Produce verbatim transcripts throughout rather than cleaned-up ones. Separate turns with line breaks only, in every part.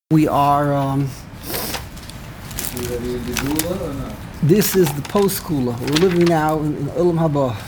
We are, um, this is the post-Kula. We're living now in, in Ulam Haba.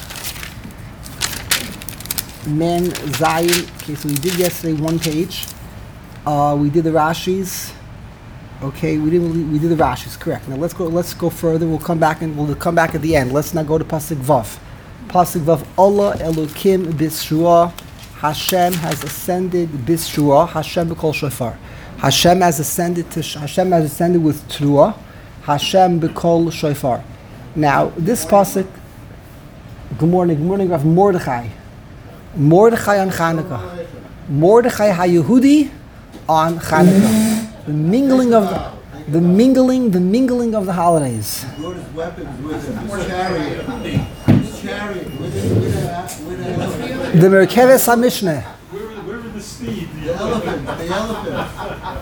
Men, Zayin. Okay, so we did yesterday one page. Uh, we did the Rashis. Okay, we didn't. Really, we did the Rashis, correct. Now let's go. Let's go further. We'll come back and we'll come back at the end. Let's not go to Pasuk Vav. Pasuk Vav. Allah Elokim Bishrua. Hashem has ascended Bishrua. Hashem b'kol shofar. Hashem has ascended to Hashem has ascended with Truah. Hashem b'kol shofar. Now this pasuk. Good morning. Good morning, Rav Mordechai. Mordechai on Chanukah. Mordechai HaYehudi on Chanukah. The mingling of the, the mingling, the mingling of the holidays.
He brought his weapons with him. His chariot. His chariot with a, with a, with a
The Merkeves HaMishneh.
The steed, the elephant, the elephant.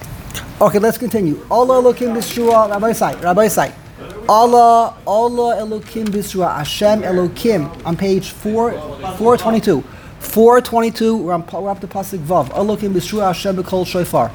Okay, let's continue. Allah Elokim B'Shua, Rabbi Sai, Rabbi Sai. Allah, Allah Elokim B'Shua, Hashem Elokim, on page four, four twenty-two. four twenty-two, we're, on, we're up to Pasuk Vav. Elokim B'Shua, Hashem B'Kol Shofar.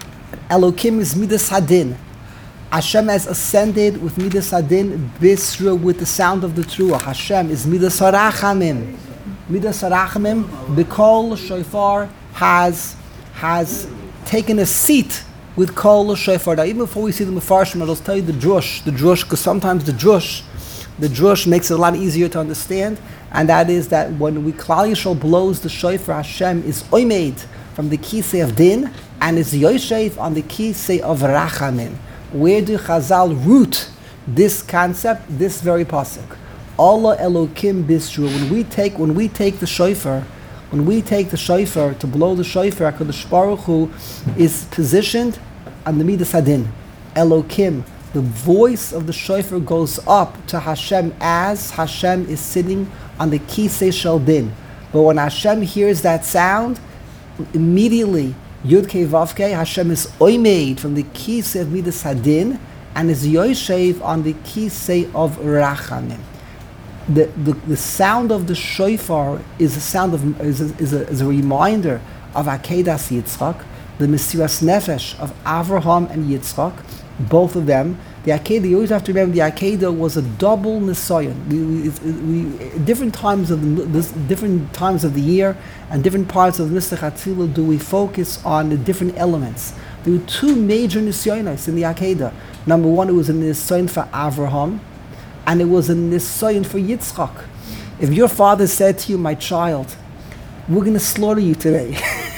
Elokim is Midas Hadin. Hashem has ascended with Midas Hadin, B'Shua, with the sound of the Truah. Hashem is Midas Harachamim. Midas Harachamim, B'Kol Shofar has has taken a seat with Kol Shofar. Now, even before we see the Mefarshim, I'll tell you the drush, the drush, because sometimes the drush, the drush makes it a lot easier to understand, and that is that when we Klal Yisrael blows the Shofar, Hashem is oimed from the kisei of din and is yoshev on the kisei of rachamim. Where do Chazal root this concept? This very pasuk. Allah Elokim Bistru. When we take when we take the shofar, when we take the shofar to blow the shofar, HaKadosh Baruch Hu is positioned on the Midas Hadin. Elokim, the voice of the shofar goes up to Hashem as Hashem is sitting on the Kisei Shel Din. But when Hashem hears that sound, immediately Yud Kei Vav Kei, Hashem is oimed from the Kisei of Midas Hadin and is yoshev on the Kisei of Rachamim. The, the the sound of the shofar is a sound of is a, is a, is a reminder of Akedas Yitzchak, the Mesiras Nefesh of Avraham and Yitzchak, both of them. The Akedah, you always have to remember, the Akedah was a double Nisayon. We, we, we, different times of the this, different times of the year and different parts of Nisach Atzilah do we focus on the different elements. There were two major Nisayonos in the Akedah. Number one, it was a Nisayon for Avraham, and it was a nisayon for Yitzchak. If your father said to you, my child, we're going to slaughter you today,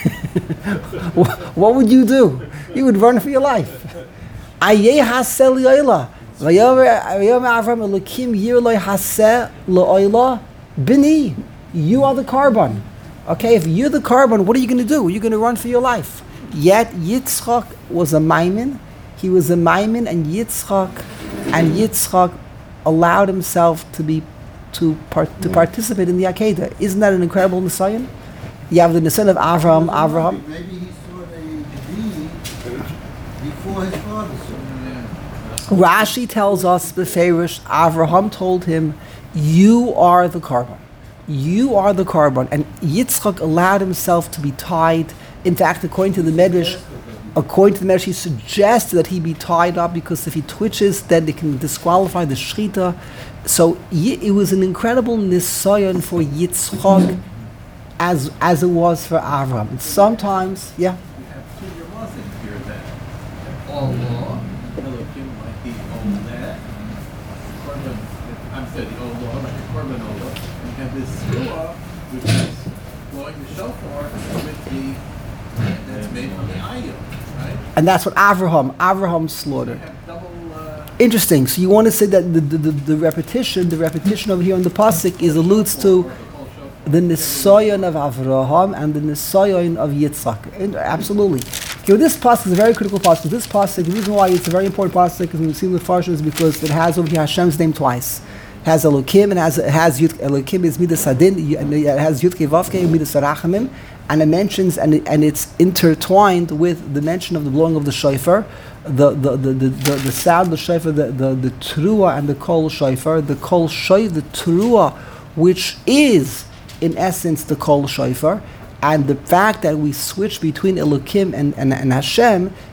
what would you do? You would run for your life. Ayeh haseh li'olah. Vayomer Avram Elokim yirloi haseh li'olah bini. You are the carbon. Okay, if you're the carbon, what are you going to do? You're going to run for your life. Yet Yitzchak was a maimin. He was a maimin, and Yitzchak, and Yitzchak allowed himself to be to part, to participate in the Akedah. Isn't that an incredible Nisayon? You have the Nisayon of Avraham. Avraham.
Maybe he saw a deed before his father saw it.
Rashi tells us beferish, Avraham told him, "You are the carbon. You are the carbon." And Yitzchak allowed himself to be tied. In fact, according to the Medrash, According to the Medrash, he suggested that he be tied up because if he twitches, then they can disqualify the Shechita. So it was an incredible nisayon for Yitzchak as as it was for Avram. And sometimes, yeah.
We have two Ramazim here then. Allah, Elokim like the Olah, Korban, I'm sorry, the Olah, like the Korban Olah. And you have this Ruah, which is blowing the shofar with the, that's made from the ayah. Right?
And that's what Avraham, Avraham slaughtered.
Double, uh,
Interesting. So you want to say that the, the, the, the repetition, the repetition over here in the pasuk is alludes to the nisayon of Avraham and the nisayon of Yitzchak. And absolutely. Okay, well, this pasuk is a very critical pasuk. This pasuk, the reason why it's a very important pasuk, because we've seen the Farshim, is because it has over here Hashem's name twice. It has Elokim and has it has Yud, Elokim is Midas Hadin, and it has Yud Kei Vav Kei Midas Harachamim. And it mentions, and it, and it's intertwined with the mention of the blowing of the shofar, the the the the, the, the sound of the shofar, the the, the truah and the kol shofar, the kol shofar, the truah, which is in essence the kol shofar, And the fact that we switch between Elokim and, and, and Hashem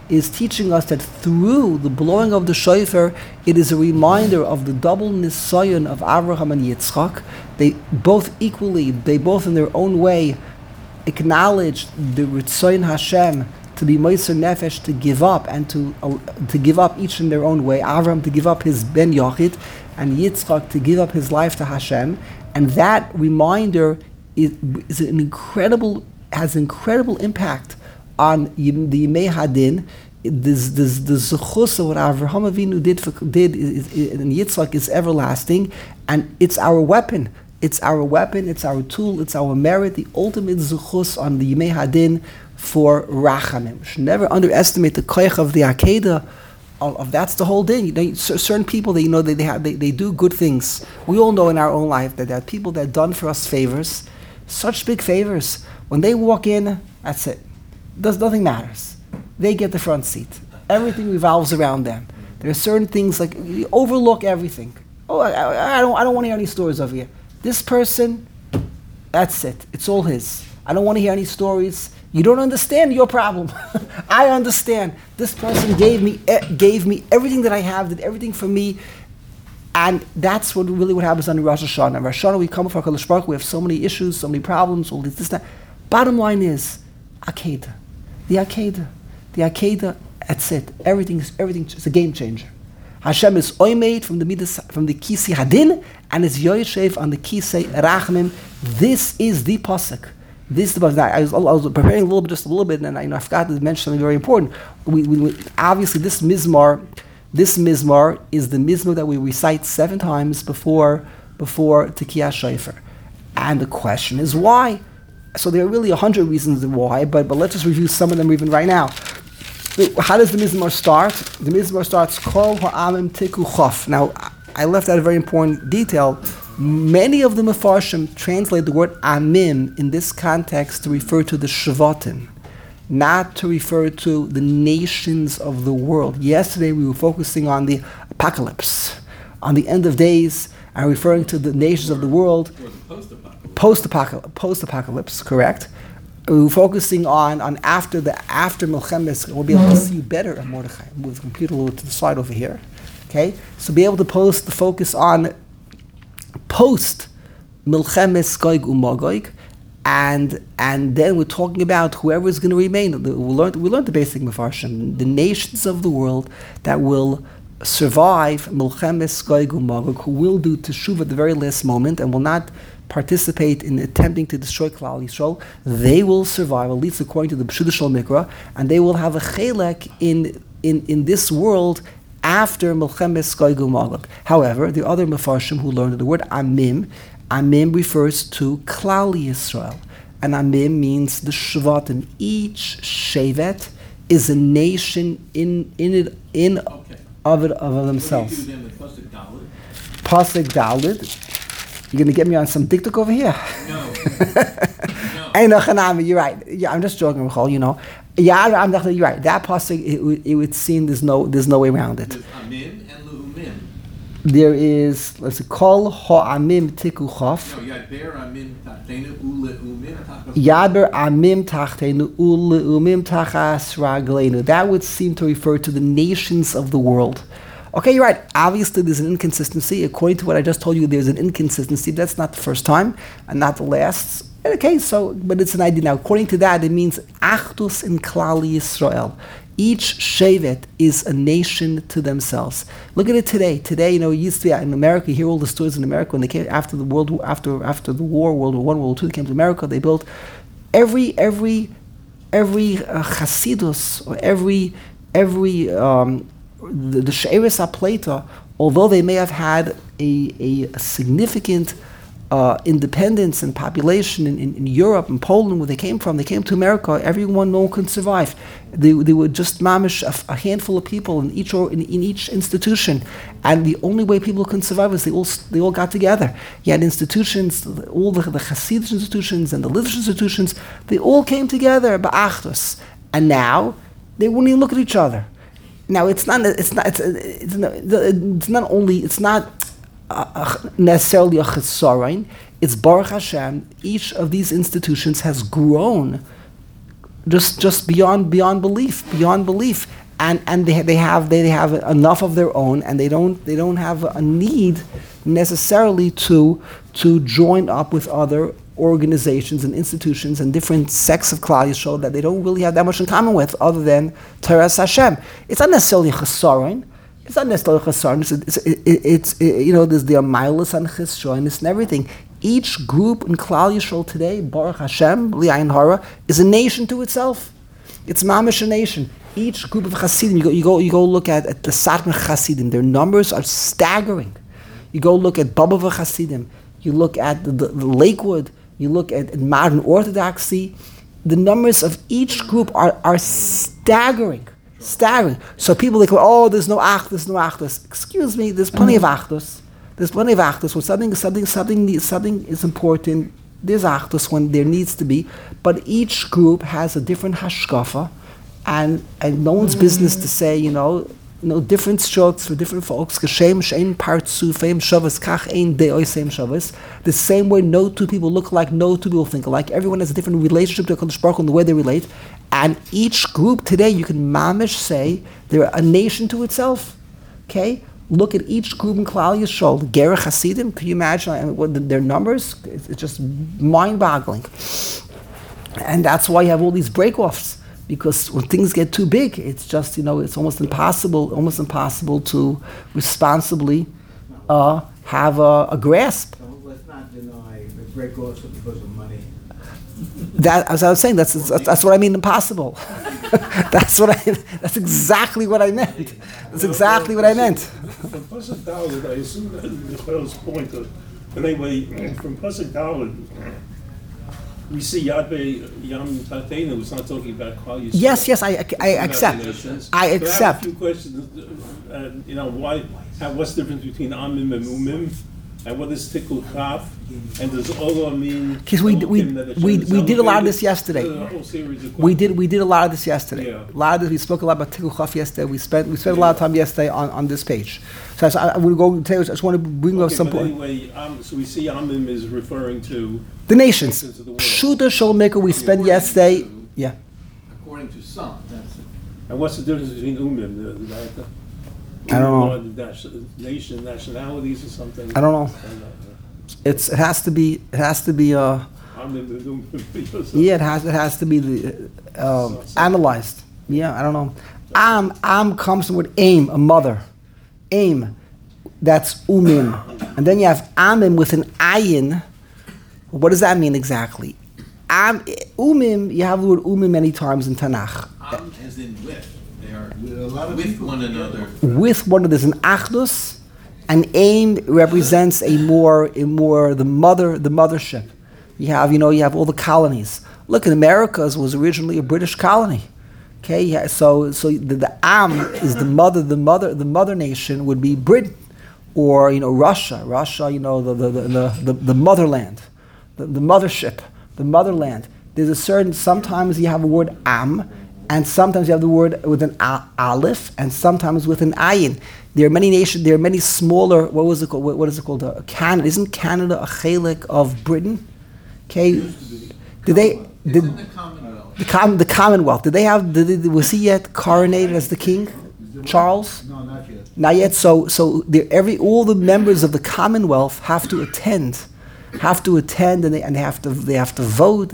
is teaching us that through the blowing of the shofar, it is a reminder of the double nisayon of Avraham and Yitzchak. They both equally, they both in their own way, acknowledge the Ritzoyin Hashem to be Meiser Nefesh, to give up, and to uh, to give up each in their own way. Avraham to give up his Ben Yochid, and Yitzchak to give up his life to Hashem. And that reminder is, is an incredible, has incredible impact on the Yimei Hadin. This, this, the zechus of what Avraham Avinu did, for, did is, is, and Yitzchak is everlasting, and it's our weapon. It's our weapon, it's our tool, it's our merit, the ultimate zechus on the Yimei Hadin for Rachamim. We should never underestimate the koich of the Akedah. Of, of that's the whole thing. You know, certain people, they, you know, they, they, have, they, they do good things. We all know in our own life that there are people that done for us favors, such big favors. When they walk in, that's it. Does nothing matters. They get the front seat. Everything revolves around them. There are certain things like you overlook everything. Oh, I, I, I don't, I don't want to hear any stories over here. This person, that's it. It's all his. I don't want to hear any stories. You don't understand your problem. I understand. This person gave me gave me everything that I have, did everything for me, and that's what really what happens on Rosh Hashanah. Rosh Hashanah, we come for HaKadosh Baruch Hu, we have so many issues, so many problems, all this, this, that. Bottom line is, Akedah. The Akedah. The Akedah, that's it. Everything is everything is a game changer. Hashem is oimed from the midas, from the Kisei Hadin, and is Yoyeshev on the Kisei Rachamim. This is the pasuk. This is the pasuk. I was, I was preparing a little bit, just a little bit, and I, you know, I forgot to mention something very important. We, we, we, obviously, this mizmar, this mizmar is the mizmar that we recite seven times before before Tekiyah Shofar, and the question is why. So there are really a hundred reasons why, but but let's just review some of them even right now. How does the mizmar start? The mizmar starts Kol Ha'amim Tiku Chof. Now, I left out a very important detail. Many of the Mefarshim translate the word Amim in this context to refer to the Shvatim, not to refer to the nations of the world. Yesterday we were focusing on the apocalypse, on the end of days, and referring to the nations of the world. Post-apocalypse, post-apocalypse, correct. We were focusing on, on after the after Milchemes. We'll be able to see you better, Mordechai. Move the computer a little to the side over here. Okay, so be able to post the focus on post Milchemes Goig Umagoig, and and then we're talking about whoever is going to remain. We learned we learned the basic Mefarshim, the nations of the world that will survive Milchemes Goig Umagog, who will do teshuva at the very last moment and will not participate in attempting to destroy Klal Yisrael. They will survive, at least according to the Pshudah Shel Mikra, and they will have a chelek in in in this world after Milchemes Goig Umagog. However, the other Mefarshim who learned the word Amim, Amim refers to Klal Yisrael, and Amim means the Shvatim. Each Shevet is a nation in in it in
Okay.
of it of themselves.
What do you do then with Pasuk Dalet?
Pasuk Dalet. You're going to get me on some diktuk over here?
No.
Hey, no, Chanami, you're right. Yeah, I'm just joking, Michal, you know. Yeah, I'm definitely, you're right. That pasuk, it, would- it would seem there's no there's no way around it.
There's Amim and Leumim.
There is, let's see, Kol Ha'amim Tiku Chof.
No, Yaber Amim Tachtenu Uleumim Tachas.
Yaber Amim Tachtenu Uleumim Tachas Ragleinu. That would seem to refer to the nations of the world. Okay, you're right. Obviously, there's an inconsistency. According to what I just told you, there's an inconsistency. That's not the first time and not the last. Okay, so, but it's an idea. Now, according to that, it means Achdus in Klal Yisrael. Each Shevet is a nation to themselves. Look at it today. Today, you know, it used to be in America. You hear all the stories in America when they came after the world War, after after the war, World War One, World War Two. They came to America. They built every every every uh, Hasidus or every every um, the, the She'eres HaPleita, although they may have had a, a, a significant uh, independence and population in, in, in Europe and Poland, where they came from, they came to America, everyone, no one could survive. They, they were just mamish, a, a handful of people in each or in, in each institution, and the only way people can survive is they all they all got together. You had institutions, all the, the Hasidic institutions and the Litvish institutions, they all came together, ba'achdus, and now they wouldn't even look at each other. Now it's not it's not it's, it's not it's not only it's not uh, necessarily a chesaron. It's Baruch Hashem. Each of these institutions has grown just just beyond beyond belief, beyond belief, and and they they have they have enough of their own, and they don't they don't have a need necessarily to to join up with other organizations and institutions and different sects of Klal Yisrael that they don't really have that much in common with, other than Teres Hashem. It's not necessarily chesaron. It's not necessarily chesaron. It's, it's, it, it's it, you know, there's the amaylas and chesaron and everything. Each group in Klal Yisrael today, Baruch Hashem, Li'ayin Hara, is a nation to itself. It's mamish a nation. Each group of Hasidim, you go, you go, you go look at, at the Satmar Hasidim. Their numbers are staggering. You go look at Babava Hasidim. You look at the, the, the Lakewood. You look at, at modern Orthodoxy. The numbers of each group are, are staggering, staggering. So people like, oh, there's no Achdus, there's no Achdus. Excuse me, there's plenty of Achdus. There's plenty of Achdus. When something, something, something, something is important, there's Achdus when there needs to be. But each group has a different hashkafa, and and no one's business to say, you know, no different strokes for different folks. Geshem shein partzufim shavas kach ein deoisem shavas. The same way no two people look alike, no two people think alike. Everyone has a different relationship to HaKadosh Baruch Hu in the way they relate. And each group today, you can mamish say they're a nation to itself. Okay, look at each group in Klal Yisrael. The Gerech Hasidim. Can you imagine I mean, what the, their numbers? It's, it's just mind-boggling. And that's why you have all these break-offs. Because when things get too big, it's just, you know, it's almost impossible, almost impossible to responsibly uh, have a, a grasp.
So let's not deny the break also because of money.
That, as I was saying, that's that's, that's what I mean, impossible. that's what I. That's exactly what I meant. That's exactly what I meant.
From Pasuk Dalet, I assume that this fellow's point. Of, but anyway, from Pasuk Dalet, we see Yadbe Yam Tatena was not talking about Klal Yisrael.
Yes, yes, I, I, I accept. I accept.
But I have a few questions. Uh, you know, why? How, what's the difference between Amim and Umim? And what is Tikkul Chaf? And does Ola mean?
Because we we we, we did a lot of this yesterday. We did we did a lot of this yesterday.
Yeah.
A lot of this. We spoke a lot about Tikkul Chaf yesterday. We spent we spent a lot of time yesterday on, on this page. So I, I would go tell you. I just want to bring up
Okay,
some
but
point.
anyway, um, so we see Amim is referring to
The nations.
nations of the world.
Shuda Sholmaker. We spent yesterday. Yeah.
According to some, that's it.
And what's the difference between Umim? The, the, the,
I don't know.
The nation, nation, nationalities or something?
I don't know.
I don't know.
It's it has to be it has to be uh
Amim and Umim.
yeah it has it has to be the uh, analyzed. Yeah, I don't know. Am Am comes from with aim, a mother. Aim. That's umim. And then you have amim with an ayin. What does that mean exactly? Am umim, you have the word umim many times in Tanakh.
Am as in with. They are
With a lot of
with
people
one
together.
another.
With one of there's an achdus, and aim represents a more a more the mother the mothership. You have you know you have all the colonies. Look, in Americas was originally a British colony. Okay, yeah, so so the, the Am is the mother the mother the mother nation would be Britain, or you know Russia Russia you know the the the, the, the motherland, the, the mothership, the motherland. There's a certain sometimes you have a word Am. And sometimes you have the word with an a- aleph, and sometimes with an ayin. There are many nations. There are many smaller. What was it called? What, what is it called? Uh, Canada. Isn't Canada a chalik of Britain? Okay. Did they?
It's
Did
in the Commonwealth.
the, com- the Commonwealth? Did they have? Did, did, was he yet coronated as the king, Charles?
No, not yet.
Not yet. So, so there- every all the members of the Commonwealth have to attend, have to attend, and they and they have to they have to vote.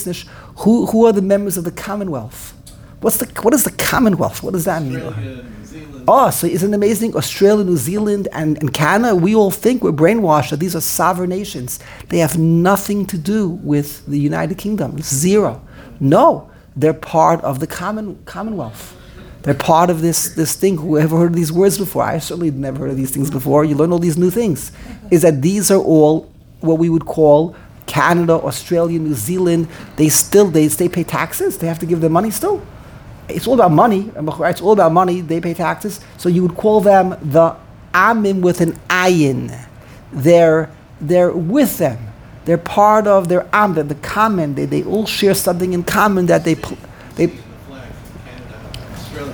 Who who are the members of the Commonwealth? What's the what is the Commonwealth? What does that mean?
Australia, New Zealand.
Oh, so isn't it amazing? Australia, New Zealand, and, and Canada, we all think we're brainwashed that these are sovereign nations. They have nothing to do with the United Kingdom. Zero. No, they're part of the common Commonwealth. They're part of this, this thing. Who ever heard of these words before? I certainly never heard of these things before. You learn all these new things. Is that these are all what we would call Canada, Australia, New Zealand. They still, they, they pay taxes. They have to give their money still. It's all about money. It's all about money. They pay taxes. So you would call them the Amim with an ayin. They're, they're with them. They're part of their Am, the common. They, they all share something in common that they... Pl- they
The flag of Canada, Australia,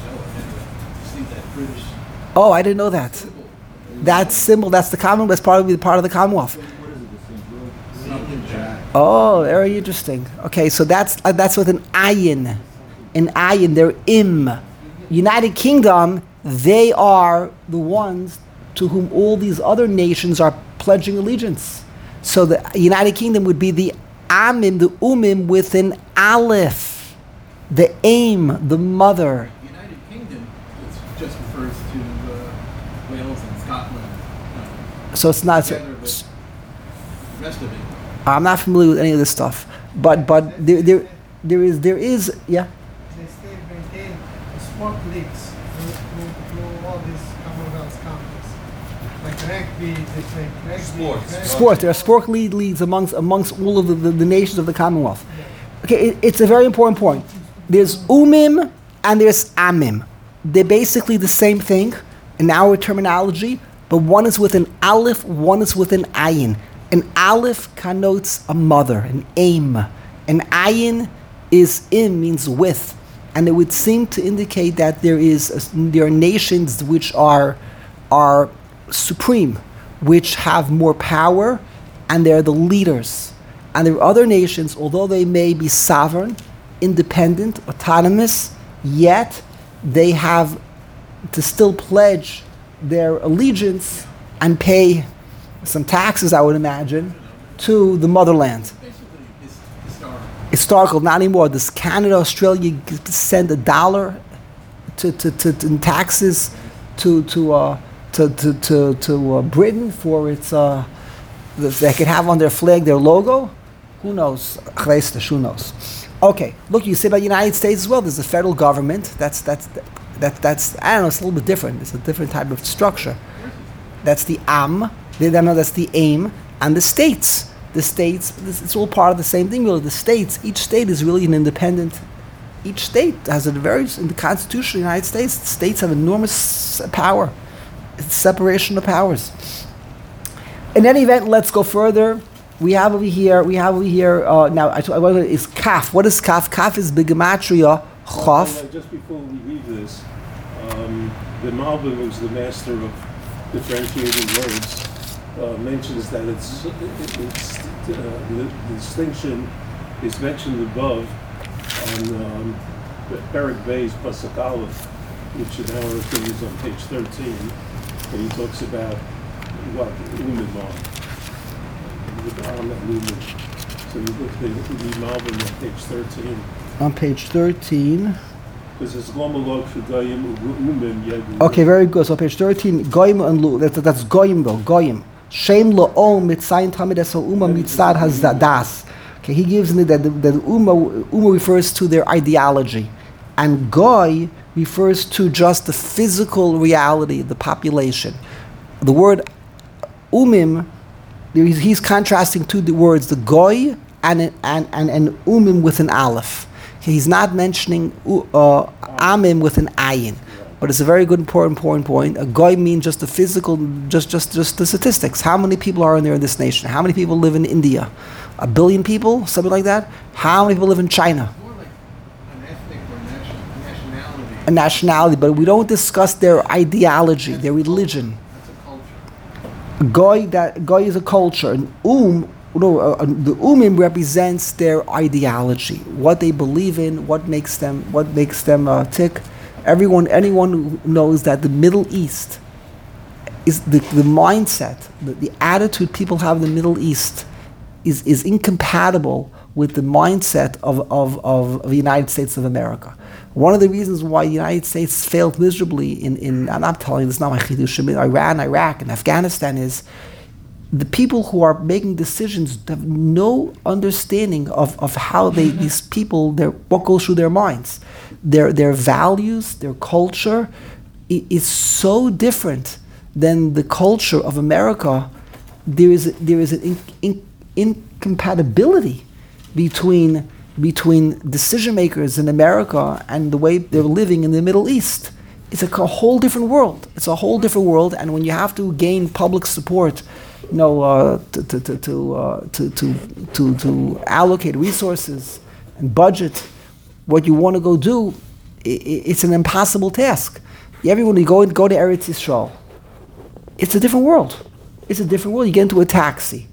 you see that British
oh, I didn't know that.
symbol.
That symbol, that's the Commonwealth. That's part of the part of the Commonwealth.
What is it, the same word?
Something Jack.
Oh, very interesting. Okay, so that's uh, that's with an ayin. An ayin, they're im. United Kingdom, they are the ones to whom all these other nations are pledging allegiance. So the United Kingdom would be the amim, the umim with an aleph. The aim, the mother.
United Kingdom it's just refers to uh, Wales and Scotland. Uh,
So it's not.
together with the rest of it.
I'm not familiar with any of this stuff, but but there there, there is there is yeah.
They still maintain the sport leagues through, through, through all these Commonwealth countries. Like rugby, they play rugby.
Sports.
rugby.
Sports. There are sport league leagues amongst amongst all of the, the, the nations of the Commonwealth. Okay, it, it's a very important point. There's umim and there's amim. They're basically the same thing in our terminology, but one is with an aleph, one is with an ayin. An aleph connotes a mother, an aim. An ayin is im, means with. And it would seem to indicate that there is a, there are nations which are are supreme, which have more power, and they're the leaders. And there are other nations, although they may be sovereign, independent, autonomous, yet they have to still pledge their allegiance and pay some taxes, I would imagine, to the motherland.
Basically, it's historical.
Historical, not anymore. Does Canada, Australia g- send a dollar to, to, to, to in taxes to to uh, to to to, to uh, Britain for its uh, the, they could have on their flag their logo? Who knows? Christus, who knows? Okay, look, you say about the United States as well. There's a federal government. That's that's that that's I don't know. It's a little bit different. It's a different type of structure. That's the am. They don't know that's the aim, and the states. The states, this, it's all part of the same thing, really. The states, each state is really an independent. Each state has a very, in the Constitution of the United States, states have enormous power. It's separation of powers. In any event, let's go further. We have over here, we have over here, uh, now, I, I want to, is kaf. What is kaf? Kaf is bigematria, chaf.
Uh, Just before we read this, um, the Malbim, who's the master of differentiating words, uh, mentions that it's, it, it's uh, the, the distinction is mentioned above on um, Eric Bay's Pasuk Aleph, which in our opinion is on page thirteen, and he talks about what Umin are. The Am and Umin. So you look at the Malbim on page thirteen.
On page thirteen.
Because it's Gomalog Shugayim Umim Yadu.
Okay, very good. So page thirteen, goyim and lu. That, that's goyim though, goyim. Shem lo'om mitzayin tamid eso uma mitzad hazadas. Okay, he gives me that the, that the uma, uma refers to their ideology, and goy refers to just the physical reality of the population. The word umim, he's, he's contrasting two the words, the goy and an, and, and, and umim with an aleph. Okay, he's not mentioning uh, amim with an ayin. But it's a very good, important, important point. A goy means just the physical, just, just, just the statistics. How many people are in there in this nation? How many people live in India? A billion people, something like that. How many people live in China?
More like an ethnic or nation, nationality.
A nationality, but we don't discuss their ideology, their religion.
That's a culture.
Goy, that goy is a culture, and um, no, uh, uh, the umim represents their ideology, what they believe in, what makes them, what makes them uh, tick. Everyone, anyone who knows that the Middle East is the, the mindset, the, the attitude people have in the Middle East is, is incompatible with the mindset of, of, of, of the United States of America. One of the reasons why the United States failed miserably in, in I'm not telling you this, is not my chidush, in Iran, Iraq, and Afghanistan is the people who are making decisions have no understanding of, of how they these people their what goes through their minds, their their values, their culture i- is so different than the culture of America. There is a, there is an in, in, incompatibility between between decision makers in America and the way they're living in the Middle East. It's a, a whole different world. It's a whole different world, and when you have to gain public support, you know, uh, to to to to, uh, to to to to allocate resources and budget what you want to go do, i- i- it's an impossible task. Everyone you go and go to Eretz Yisrael, it's a different world. It's a different world. You get into a taxi,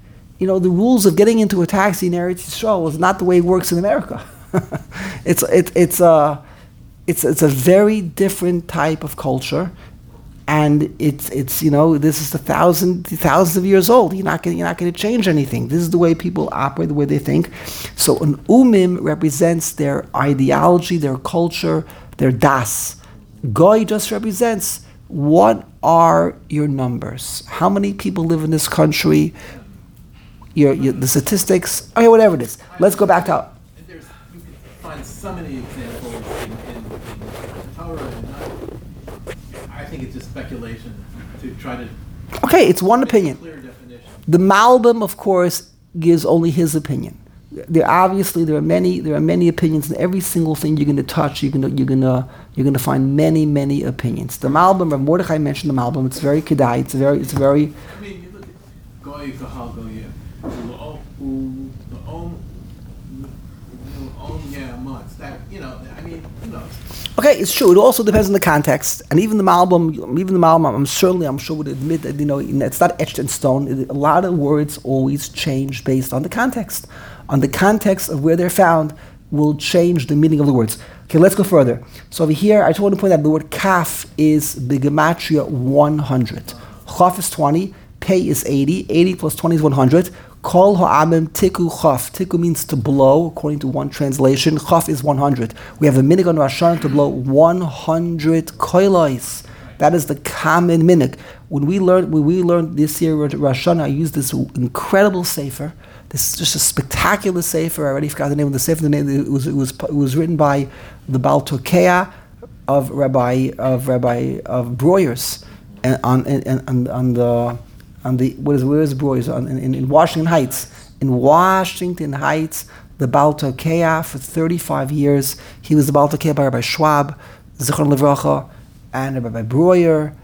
you know, the rules of getting into a taxi in Eretz Yisrael is not the way it works in America. it's it, it's a it's it's a very different type of culture, and it's it's you know this is a thousand thousands of years old. You're not gonna, you're not going to change anything. This is the way people operate, the way they think. So an umim represents their ideology, their culture, their das. Goy just represents what are your numbers? How many people live in this country? Your, your the statistics. Okay, whatever it is. Let's go back to.
There's, you can find so many examples in, in, in Torah, and I, I think it's just speculation to try to.
Okay, it's one
make a
opinion.
Clear definition.
The Malbim, of course, gives only his opinion. There obviously there are many there are many opinions in every single thing you're going to touch. You're going to you're going to you're going to find many many opinions. The Malbim, Rav Mordechai mentioned the Malbim. It's very kedai. It's very it's very.
I mean, you look at Goy Kahal Goya, who the Om, Om yeah months. That you know, I mean, who knows?
Okay, it's true. It also depends on the context, and even the Malbim, even the Malbim, I'm certainly, I'm sure would admit that you know it's not etched in stone. It, a lot of words always change based on the context. On the context of where they're found will change the meaning of the words. Okay, let's go further. So over here, I just want to point out the word kaf is Gematria one hundred. Chaf is twenty, pei is eighty, eighty plus twenty is one hundred. Kol ha'amim tiku chaf. Tiku means to blow, according to one translation. Chaf is one hundred. We have a minig on Rosh Hashanah to blow one hundred koilos. That is the common minig. When we learned, when we learned this year Rosh Hashanah, I used this incredible sefer. This is just a spectacular sefer. I already forgot the name of the sefer. The name it was it was it was written by the Baal Tokea of Rabbi of Rabbi of Breuers, and on and on, on the on the what is where is Breuers on, in, in Washington Heights. In Washington Heights, the Baal Tokea for thirty-five years. He was the Baal Tokea by Rabbi Schwab, Zichron Levracha, and Rabbi Breuer,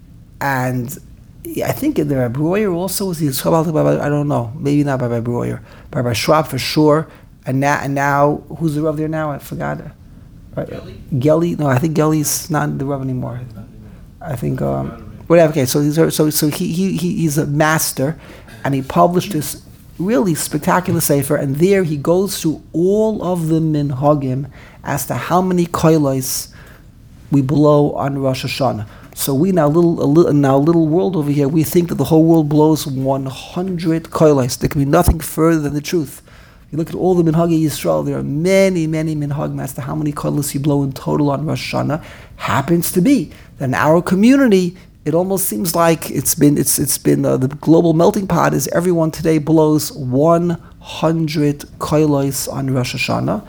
and. I think the Rabbi Breuer also was he about I don't know, maybe not by Rabbi Breuer, by Rabbi Schwab for sure. And now, and now, who's the Rav there now? I forgot. Right.
Gelly?
Gelly? No, I think Gelly's not the Rav anymore. I think um, whatever. Okay, so he's so so he he he's a master, and he published this really spectacular sefer, and there he goes through all of the minhagim as to how many koilos we blow on Rosh Hashanah. So we now little, a little in our little world over here, we think that the whole world blows one hundred koilos. There can be nothing further than the truth. You look at all the minhagi Yisrael, there are many, many minhagim as to how many koilos you blow in total on Rosh Hashanah. Happens to be that in our community, it almost seems like it's been it's it's been uh, the global melting pot is everyone today blows one hundred koilos on Rosh Hashanah.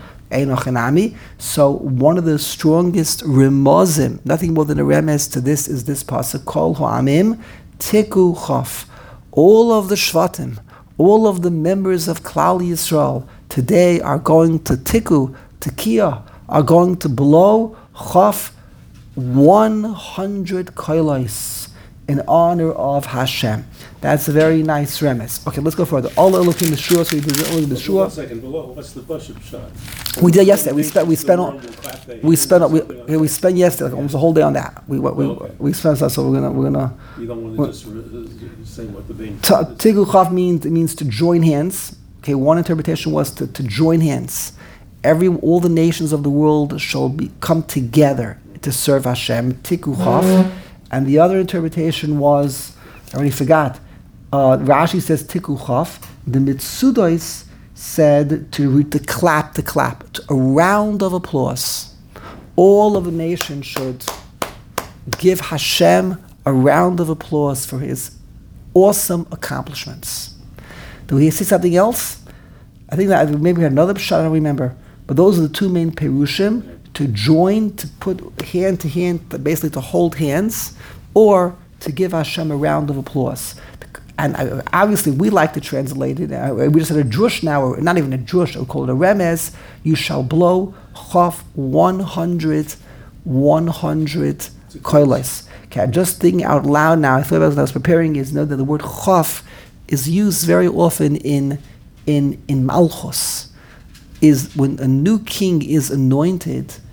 So one of the strongest remozim, nothing more than a remez to this, is this pasuk, Kol ha'amim tiku chaf. All of the shvatim, all of the members of Klal Yisrael today are going to tiku, tekiah, are going to blow chaf one hundred koilos in honor of Hashem. That's a very nice remez. Okay, let's go further. All Elokim B'Shua, so we did Elokim
One
B'Shua.
second, below, what's the Bishop shot?
We did yesterday. We spent. We spent. On, we spent. We, we spent yesterday, like almost a whole day on that. We we,
Okay.
we spent that. So we're gonna we're gonna.
You don't want to just re- say what the main.
Ta- Tigu Chav means it means to join hands. Okay, one interpretation was to, to join hands. Every all the nations of the world shall be come together to serve Hashem. Tigu Chav, and the other interpretation was I already forgot. Uh, Rashi says Tiku Chav. The Mitzudos said to read the clap, the clap, to a round of applause. All of the nation should give Hashem a round of applause for his awesome accomplishments. Do we see something else? I think that maybe we had another pshat, I don't remember. But those are the two main perushim, to join, to put hand to hand, basically to hold hands, or to give Hashem a round of applause. And uh, obviously we like to translate it. Uh, we just had a drush now, or not even a drush, we'll call it a remez. You shall blow chaf one hundred, one hundred koilos. Okay, I'm just thinking out loud now. I thought about as I was preparing is know that the word chaf is used very often in in in Malchus. Is when a new king is anointed,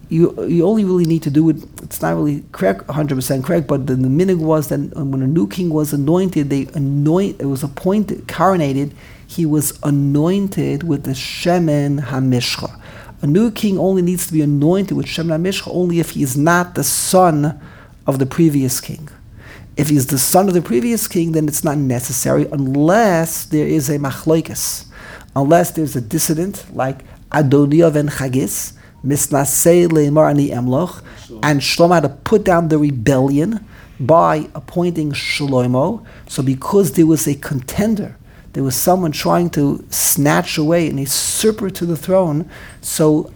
you you only really need to do it. It's not really correct, one hundred percent correct, but the, the minig was that when a new king was anointed, they anoint. It was appointed, coronated. He was anointed with the shemen hamishcha. A new king only needs to be anointed with shemen hamishcha only if he is not the son of the previous king. If he's the son of the previous king, then it's not necessary unless there is a machlokes, unless there's a dissident like Adoniah ben Chagis, Misnasei leimar ani emloch, and Shlomo had to put down the rebellion by appointing Shlomo. So because there was a contender, there was someone trying to snatch away and usurper to the throne, so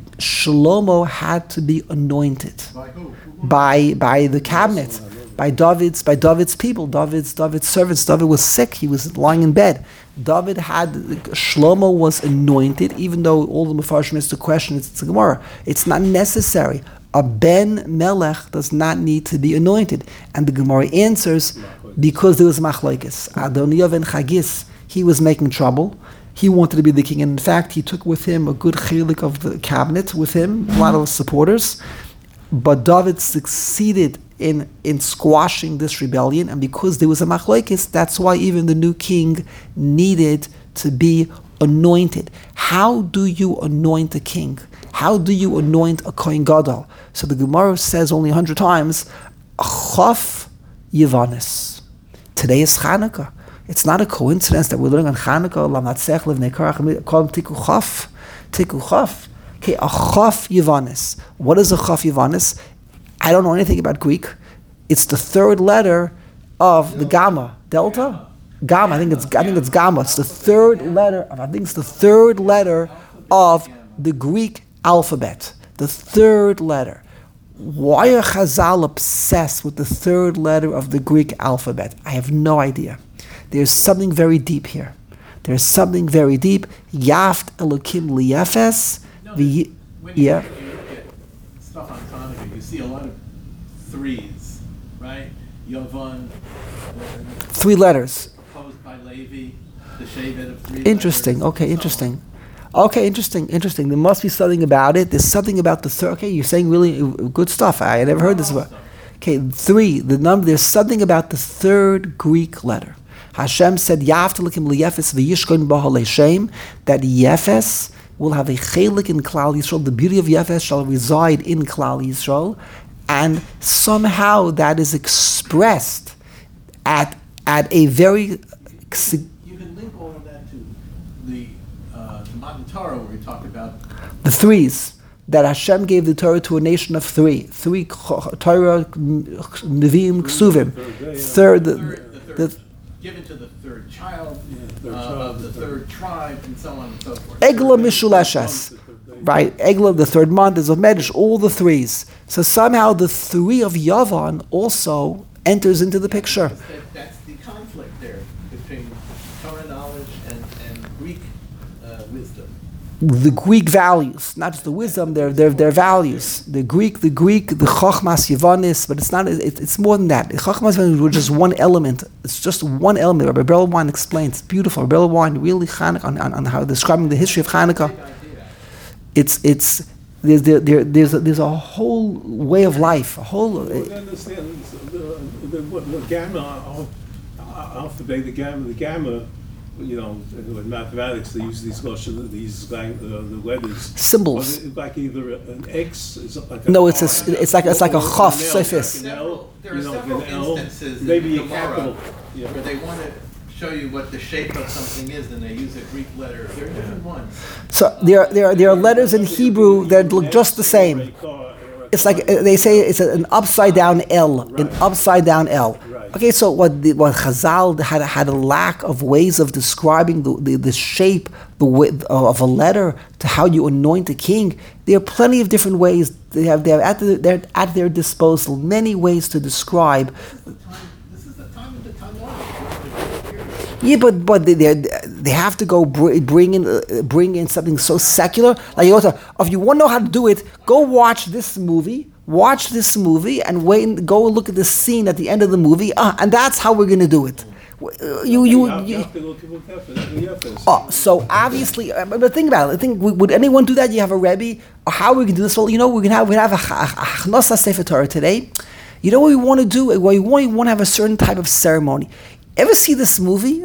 Shlomo had to be anointed
By who?
by by the cabinet, by David's by David's people, David's David's servants. David was sick; he was lying in bed. David had Shlomo was anointed, even though all the Mefarshim is to question it's the Gemara. It's not necessary. A ben melech does not need to be anointed, and the Gemara answers because there was machlokes. Adoniah ben Chagis, he was making trouble. He wanted to be the king, and in fact, he took with him a good chilik of the cabinet with him, a lot of supporters. But David succeeded in, in squashing this rebellion, and because there was a machlokes, that's why even the new king needed to be anointed. How do you anoint a king? How do you anoint a kohen gadol? So the Gemara says only a hundred times, Chaf Yevanis. Today is Chanukah. It's not a coincidence that we're learning on Chanukah, Lamatzech Livnei Korach, call him Tiku Chaf. Tiku Chaf. Okay, a Chaf Yevanis. What is a Chaf Yevanis? I don't know anything about Greek. It's the third letter of the Gamma. Delta? Gamma. I think it's I think it's Gamma. It's the third letter. I think it's the third letter of the Greek alphabet. The third letter. Why are Chazal obsessed with the third letter of the Greek alphabet? I have no idea. There's something very deep here. There's something very deep. Yaft Elokim liyefes.
No,
The
when you,
yeah.
when you look at stuff on Hanukkah, you see a lot of threes, right? Yavon,
Three letters.
opposed by Levi, the Shevet of three
Interesting.
letters,
Okay,
and so
interesting.
on.
Okay, interesting, interesting. There must be something about it. There's something about the third. Okay, you're saying really uh, good stuff. I, I never heard this about. Okay, three. The number. There's something about the third Greek letter. Hashem said, "Yavtelikim liyefes v'yishkon b'halei shem," that Yefes will have a chelik in Klal Yisrael. The beauty of Yefes shall reside in Klal Yisrael, and somehow that is expressed at at a very.
You can link all of that to the uh, the Matan Torah where we talk about
The threes, that Hashem gave the Torah to a nation of three. Three Torah, Nevi'im, Ksuvim. Third, the,
third, the third,
the
given to the third child
third
uh,
child,
of the
the
third tribe, and so on and so forth.
Egla Mishuleshes. Right, Egla, the third month, is of Medish, all the threes. So somehow the three of Yavan also enters into the picture.
That, that's the conflict there between Torah knowledge and, and Greek uh, wisdom.
The Greek values, not just the wisdom, their their their values. The Greek, the Greek, the Chochmas Yavanis, but it's not. It, it's more than that. The Chochmas Yavanis were just one element. It's just one element. Rabbi Berlwein explains. It's beautiful. Rabbi Berlwein really Chanukah on, on, on how describing the history of Chanukah. It's it's there's there, there there's a, there's a whole way of life. A whole.
Well, I understand the, the, the, the gamma al- alphabet, the gamma, the gamma. You know, in mathematics, they use these Russian, these lang- uh, the letters.
Symbols.
Are they like either an X, is it like a
No, it's a
R,
it's like it's like a
or
chaf
an L,
sefis.
like an L,
There are
you know, like
several
an L,
instances
maybe
in
a
Gemara
capital. Yeah.
where they want to show you what the shape of something is, and they use a Greek letter. There are different ones.
So there are, there are, there are letters in Hebrew that look just the same. It's like uh, they say it's an upside down L, an upside down L.
Right.
Okay, so what the, what Chazal had had a lack of ways of describing the, the, the shape the way, of a letter to how you anoint a king. There are plenty of different ways. They have they have at the, they're at their disposal many ways to describe.
This is the time of the Tanakh.
Yeah, but but they they they have to go br- bring in uh, bring in something so secular. Like you also, if you want to know how to do it, go watch this movie. Watch this movie and wait. And go look at the scene at the end of the movie. Uh, and that's how we're going to do it. You, you,
Yaf-
you
Yaf- Elokim Yafes, Yafes.
Oh, so obviously, uh, but think about it. I think would, would anyone do that? You have a rebbe, or how we can do this? Well, you know, we can have we have a Achnasa Sefer Torah today. You know what we want to do? We want, we want to have a certain type of ceremony. Ever see this movie?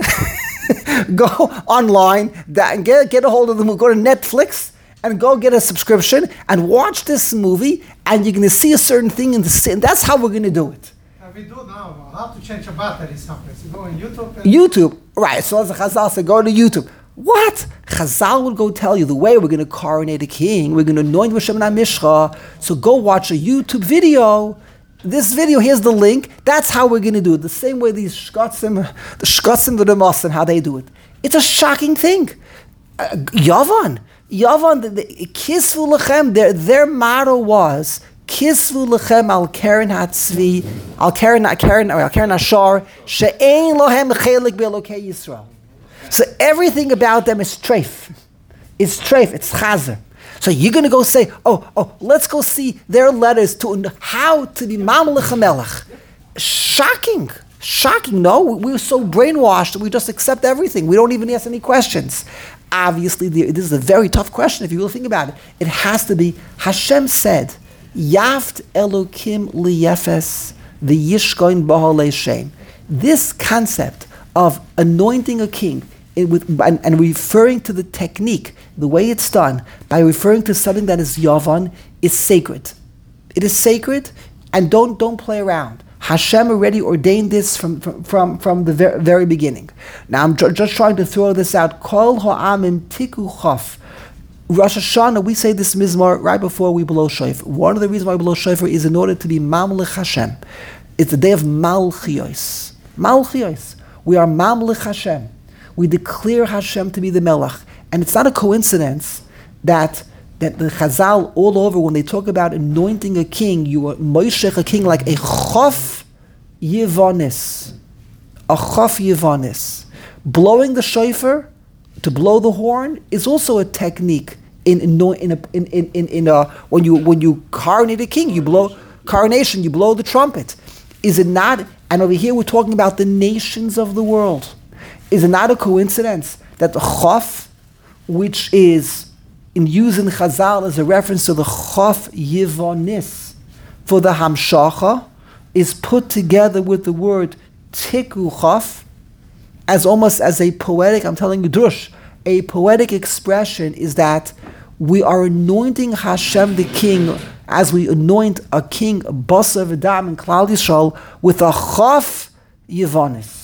Go online that, and get get a hold of the movie. Go to Netflix and go get a subscription and watch this movie, and you're going to see a certain thing in the and that's how we're going to do it.
Uh, we do now. How to change a battery someplace. You go on YouTube. And
YouTube, right? So as a Chazal said, go to YouTube. What? Chazal would go tell you the way we're going to coronate a king. We're going to anoint Hashem and Mishcha. So go watch a YouTube video. This video, here's the link. That's how we're going to do it. The same way these shkotzim, the shkotzim, the Ramasim, how they do it. It's a shocking thing. Uh, Yavan, Yavan, the, the Kisvu Lechem, their, their motto was Kisvu Lechem al Keren Hatzvi, al Keren Keren al Keren Ashar, she'ein lohem chelik be'elokei Yisrael. So everything about them is treif. It's treif. It's chazer. So you're going to go say, oh, oh, let's go see their letters to how to be Mamelech HaMelech. Shocking. Shocking. No, we're so brainwashed that we just accept everything. We don't even ask any questions. Obviously, this is a very tough question if you really think about it. It has to be, Hashem said, Yaft Elokim liyefes v'yishkoin b'holei shem. This concept of anointing a king it with, and, and referring to the technique, the way it's done, by referring to something that is Yavan, is sacred. It is sacred, and don't don't play around. Hashem already ordained this from from, from, from the ver- very beginning. Now I'm ju- just trying to throw this out. Kol ha'amim tiku chaf. Rosh Hashanah, we say this mizmor right before we blow shofar. One of the reasons why we blow shofar is in order to be Mamlech Hashem. It's the day of Malchios. Malchios. We are Mamlech Hashem. We declare Hashem to be the Melech. And it's not a coincidence that that the Chazal all over, when they talk about anointing a king, you are Moishech a king like a Chof Yevonis. A Chof Yevonis. Blowing the shofar, to blow the horn, is also a technique in in in a, in in in, in a, when you when you coronate a king, you blow coronation, you blow the trumpet. Is it not? And over here we're talking about the nations of the world. Is it not a coincidence that the Chof, which is in using Chazal as a reference to the Chof Yivonis for the Hamshacha, is put together with the word Tiku Chof as almost as a poetic, I'm telling you, drush, a poetic expression is that we are anointing Hashem the King as we anoint a king, Basa V'dam and Klal Yisrael, with a Chof Yivonis.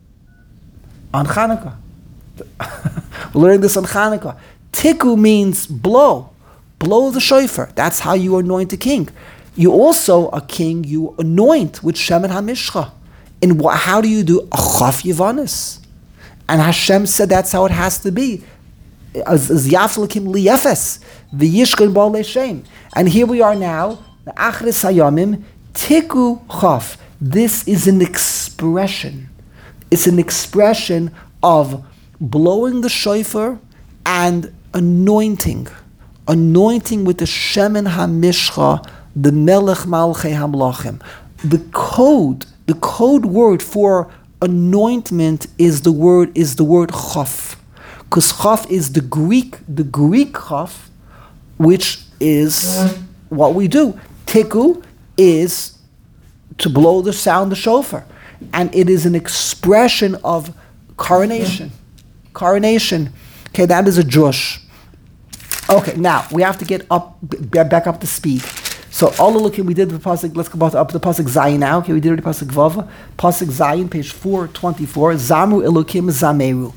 On Chanukah. We're learning this on Chanukah. Tiku means blow. Blow the shofar. That's how you anoint a king. You also, a king, you anoint with Shemen HaMishcha. And wh- how do you do? A Chof Yivonis. And Hashem said that's how it has to be. As Yaf Elokim liyefes v'yishkoin b'holei shem. And here we are now, the Achris Hayamim, Tiku Chof. This is an expression. It's an expression of blowing the shofar and anointing. Anointing with the Shemen HaMishcha, the Melech Malchei HaMlachim. The code, the code word for anointment is the word is the word Chof. Because Chof is the Greek, the Greek Chof, which is what we do. Tiku is to blow the sound, the shofar. And it is an expression of coronation. Coronation. Okay, that is a drush. Okay, now we have to get up, back up to speed. So all the looking we did the pasuk. Let's go up to the pasuk Zayin now. Okay, we did the pasuk Vav. Pasuk Zayin, page four twenty-four. Zamru Elokim Zameru.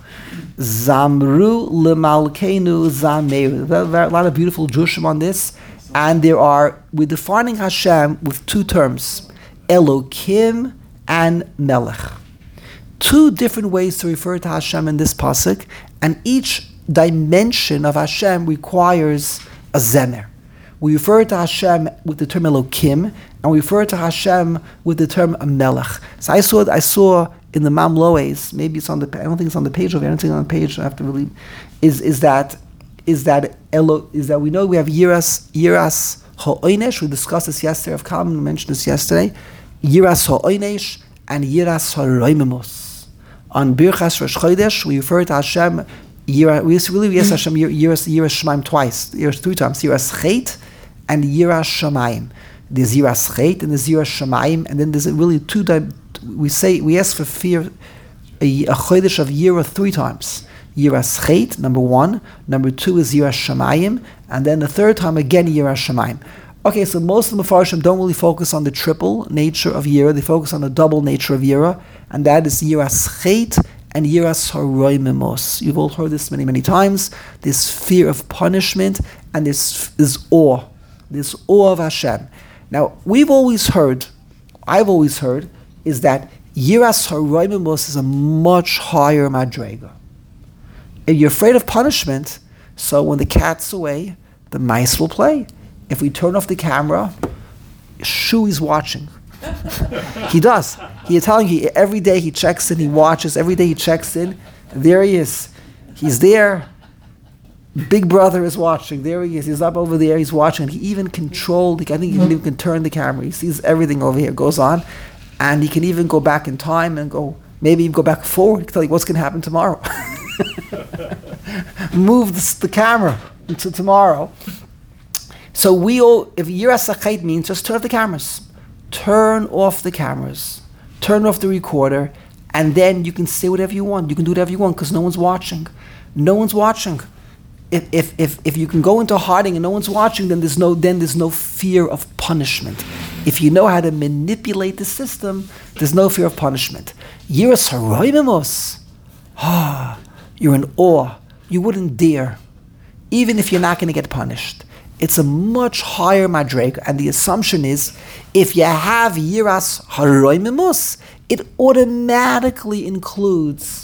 Zamru lemalkeinu Zameru. A lot of beautiful drushim on this, and there are we're defining Hashem with two terms, Elokim and Melech. Two different ways to refer to Hashem in this pasuk, and each dimension of Hashem requires a zemer. We refer to Hashem with the term Elokim, and we refer to Hashem with the term Melech. So I saw, I saw in the Mamloes, maybe it's on the, I don't think it's on the page over here, I don't think it's on the page, I have to really, is, is that, is that, Elo, is that we know we have Yiras, Yiras Ha'oinesh, we discussed this yesterday, of Kalman, we mentioned this yesterday, Yiras Ha'oinesh and Yiras Ha'roimimus. On Birchas Rosh Chodesh, we refer to Hashem, Yira, we really yes Hashem Yiras Yiras Shemaim twice, Yiras three times, Yiras Chet and Yiras Shemaim. There's Yiras Chet and there's Yiras Shemaim, and then there's really two. We say we ask for fear a, a Chodesh of Yira three times. Yiras Chet, number one. Number two is Yiras Shemaim, and then the third time again Yiras Shemaim. Okay, so most of the Mefarshim don't really focus on the triple nature of Yira; they focus on the double nature of Yira, and that is Yiras Chet and Yiras Haroimimos. You've all heard this many, many times. This fear of punishment and this is awe, this awe of Hashem. Now, we've always heard, I've always heard, is that Yiras Haroimimos is a much higher madrega. If you're afraid of punishment, so when the cat's away, the mice will play. If we turn off the camera, Shui's watching. He does. He's telling you every day he checks in, he watches, every day he checks in, and there he is. He's there. Big brother is watching. There he is. He's up over there, he's watching. He even controlled, I think he can even turn the camera. He sees everything over here goes on. And he can even go back in time and go, maybe even go back forward. He can tell you what's going to happen tomorrow. Move the, the camera to tomorrow. So we all, if Yiras Chet means just turn off the cameras. Turn off the cameras, turn off the recorder, and then you can say whatever you want. You can do whatever you want because no one's watching. No one's watching. If, if if if you can go into hiding and no one's watching, then there's no then there's no fear of punishment. If you know how to manipulate the system, there's no fear of punishment. Yiras Haroimimos. Ah, you're in awe. You wouldn't dare, even if you're not going to get punished. It's a much higher madrega, and the assumption is, if you have Yiras Haroimimos, it automatically includes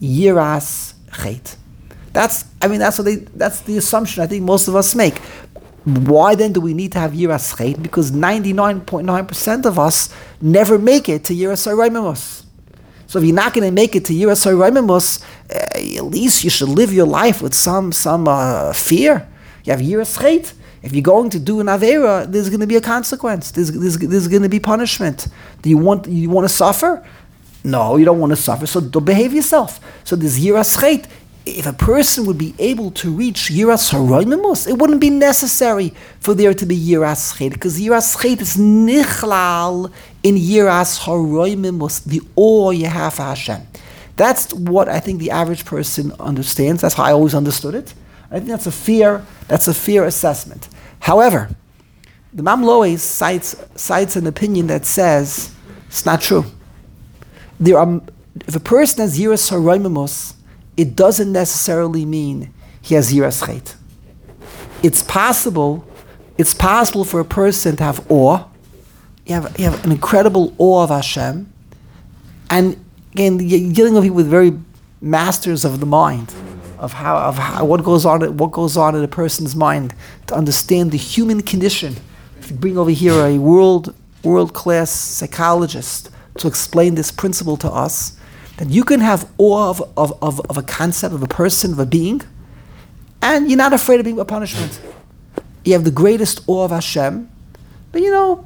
Yiras Chet. That's, I mean, that's what they. That's the assumption I think most of us make. Why then do we need to have Yiras Chet? Because ninety-nine point nine percent of us never make it to Yiras Haroimimos. So if you're not going to make it to Yiras Haroimimos, uh, at least you should live your life with some some uh, fear. You have Yiras Chet. If you're going to do an Aveira, there's going to be a consequence. There's, there's, there's going to be punishment. Do you want you want to suffer? No, you don't want to suffer, so don't behave yourself. So there's Yiras Chet. If a person would be able to reach Yiras Haroimimos, it wouldn't be necessary for there to be Yiras Chet, because Yiras Chet is nichlal in Yiras Haroimimos, the awe you have for Hashem. That's what I think the average person understands. That's how I always understood it. I think that's a fair, that's a fair assessment. However, the Mam Lois cites, cites an opinion that says it's not true. There are, if a person has Yiras Haroimimos, it doesn't necessarily mean he has Yiras Chet. It's possible, it's possible for a person to have awe. You have, you have an incredible awe of Hashem, and again, you're dealing with people with very masters of the mind. Of how, of how, what goes on, what goes on in a person's mind to understand the human condition. If you bring over here a world, world-class psychologist to explain this principle to us, then you can have awe of, of, of, of a concept, of a person, of a being, and you're not afraid of being a punishment. You have the greatest awe of Hashem, but you know,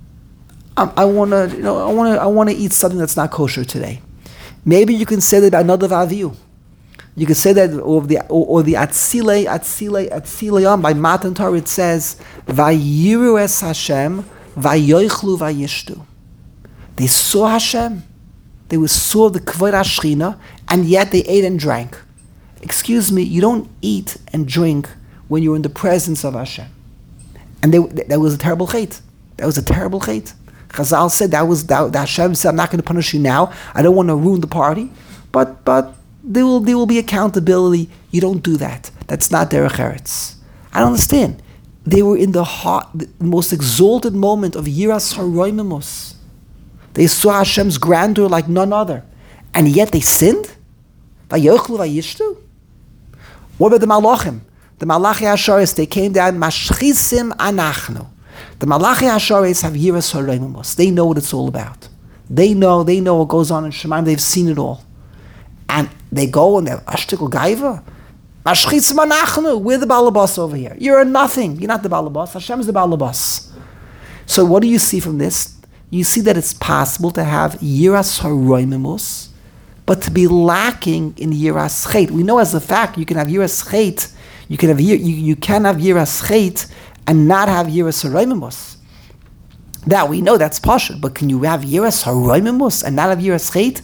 I, I want to, you know, I want to, I want to eat something that's not kosher today. Maybe you can say that by another vaviu. You could say that, or the or, or the Atzile, Atzile, Atzileon by Matan Torah, it says, Vayiru es Hashem, Vayoichlu Vayishtu. They saw Hashem, they saw the Kvod HaShechina, and yet they ate and drank. Excuse me, you don't eat and drink when you're in the presence of Hashem. And they, that was a terrible chait. That was a terrible chait. Chazal said that was that, that Hashem said, I'm not going to punish you now. I don't want to ruin the party, but but. There will, there will be accountability. You don't do that. That's not derech eretz. I don't understand. They were in the, hot, the most exalted moment of Yiras Haroimimos. They saw Hashem's grandeur like none other. And yet they sinned? Vayochlu vayishtu? What about the Malachim? The Malachi Hasharis, they came down, Mashchisim anachnu. The Malachi Hasharis have Yiras Haroimimos. They know what it's all about. They know, they know what goes on in Shemaim. They've seen it all. And they go and they're ashtikul gaiva. Mashchitz manachnu, we're the balabas over here. You're a nothing. You're not the balabas. Hashem's the balabas. So what do you see from this? You see that it's possible to have Yiras Haroimimos but to be lacking in yiras chet. We know as a fact you can have yiras chet, you can have you, you can have yiras chet and not have yiras haroimimus. That we know that's pashut, but can you have yiras haroimimus and not have yiras chet?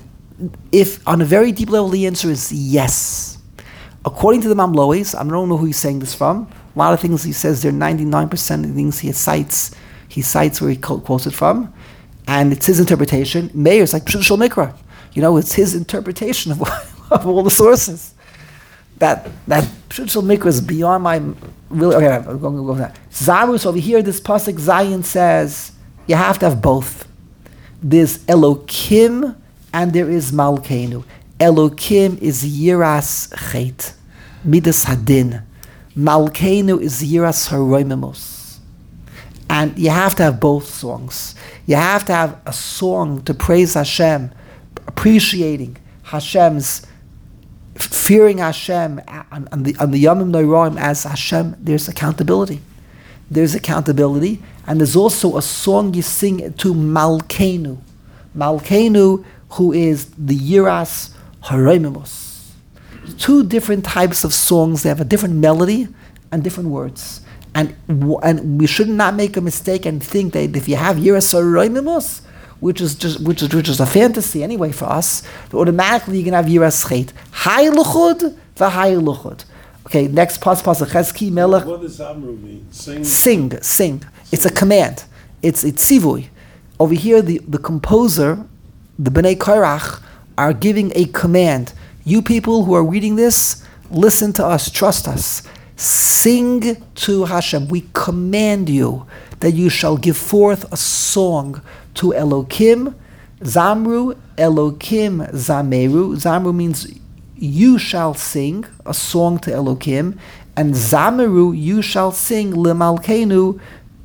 If on a very deep level the answer is yes. According to the Mamlois, I don't know who he's saying this from. A lot of things he says, there ninety-nine percent of the things he cites, he cites where he quotes it from, and it's his interpretation. Meir's like Pshut Shel Mikra. You know, it's his interpretation of, of all the sources. That that Pshut Shel Mikra is beyond my really. Okay, I'm going to go with that. Zarus over here, this pasuk Zion says you have to have both. There's Elokim and there is Malkeinu. Elokim is Yiras Chet, Midas Hadin. Malkeinu is Yiras Haroimimus. And you have to have both songs. You have to have a song to praise Hashem, appreciating Hashem's, fearing Hashem on, on the on the Yomim Noraim as Hashem. There's accountability. There's accountability, and there's also a song you sing to Malkeinu. Malkeinu, who is the Yiras Haroimimus. Two different types of songs. They have a different melody and different words. And and we should not make a mistake and think that if you have Yiras Haroimimus, which is just which is which is a fantasy anyway for us, that automatically you can have Yiras Chet. Hay luchud v'hay luchud. Okay, next pas pas Chezki Melech.
What does Amru mean? Sing.
Sing, sing. It's a command. It's it's tzivui. Over here, the, the composer, the Bnei Korach, are giving a command. You people who are reading this, listen to us, trust us. Sing to Hashem. We command you that you shall give forth a song to Elokim. Zamru, Elokim, Zameru. Zamru means you shall sing a song to Elokim. And Zameru, you shall sing Lemalkenu.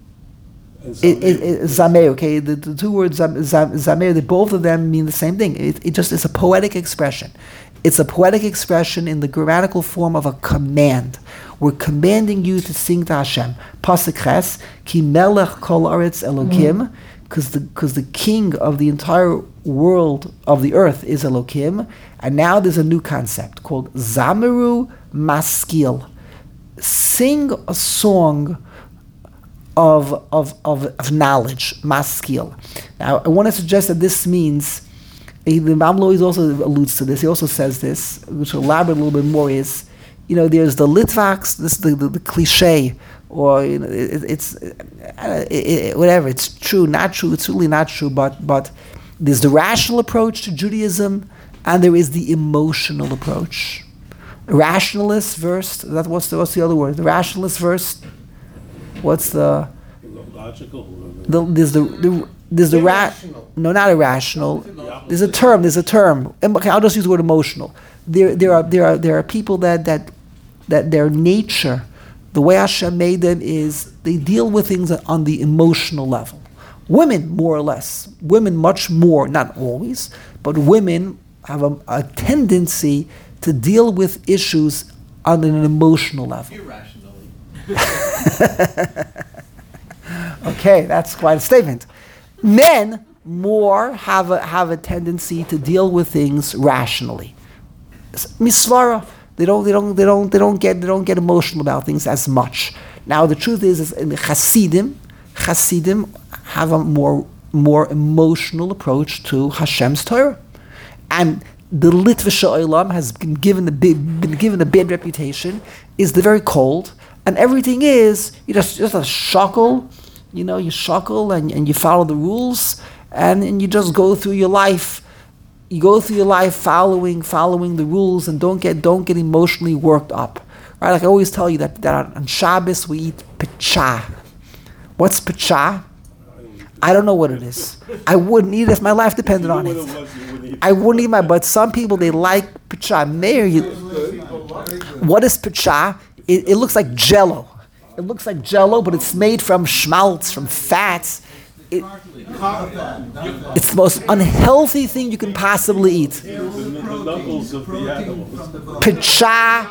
Zameru, okay, the, the two words Zameru, the, both of them mean the same thing. It, it just is a poetic expression. It's a poetic expression in the grammatical form of a command. We're commanding you to sing to Hashem. Pasuk Ches, Ki Melech Kol Aretz Elokim, because the because the king of the entire world of the earth is Elokim, and now there's a new concept called Zameru Maskil. Sing a song of of of, of knowledge, Maskil. Now I want to suggest that this means. The Mamlois also alludes to this. He also says this, which will elaborate a little bit more. Is, you know, there's the Litvaks, this the, the, the cliche, or you know, it, it's it, it, whatever. It's true, not true. It's really not true. But but there's the rational approach to Judaism, and there is the emotional approach. Rationalist verse. That what's the what's the other word? The rationalist verse. What's the
logical?
The, there's the, the there's the ra- no, not irrational. There's a term. There's a term. Okay, I'll just use the word emotional. There, there are, there are, there are people that that that their nature, the way Hashem made them, is they deal with things on the emotional level. Women, more or less, women much more, not always, but women have a, a tendency to deal with issues on an emotional level.
Irrationally.
Okay, that's quite a statement. Men more have a have a tendency to deal with things rationally. Misvara, they don't they don't they don't they don't get they don't get emotional about things as much. Now the truth is, is in the Hasidim, Hasidim have a more more emotional approach to Hashem's Torah, and the Litvisha Olam has been given a big, been given a bad reputation. Is the very cold, and everything is you just just a shackle. You know, you shackle and, and you follow the rules, and, and you just go through your life. You go through your life following following the rules, and don't get don't get emotionally worked up. Right? Like I always tell you that, that on, on Shabbos we eat picha. What's picha? I don't know what it is. I wouldn't eat it if my life depended on it. I wouldn't eat my. But some people they like picha. Mayor, you, what is picha? It, it looks like Jello. It looks like Jello, but it's made from schmaltz, from fats. It, it's the most unhealthy thing you can possibly eat. Picha,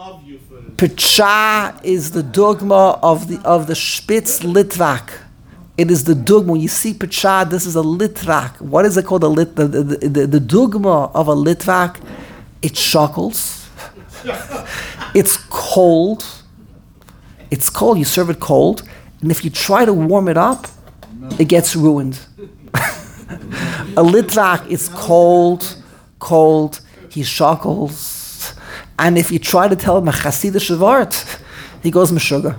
picha is the dogma of the of the Spitz Litvak, It is the dugma. When you see Pachad, this is a litrak. What is it called? A lit, the, the, the, the dugma of a litrak, it shuckles. It's cold. It's cold. You serve it cold. And if you try to warm it up, it gets ruined. A litrak is cold, cold. He shuckles. And if you try to tell him a chassidish word, he goes meshuggah.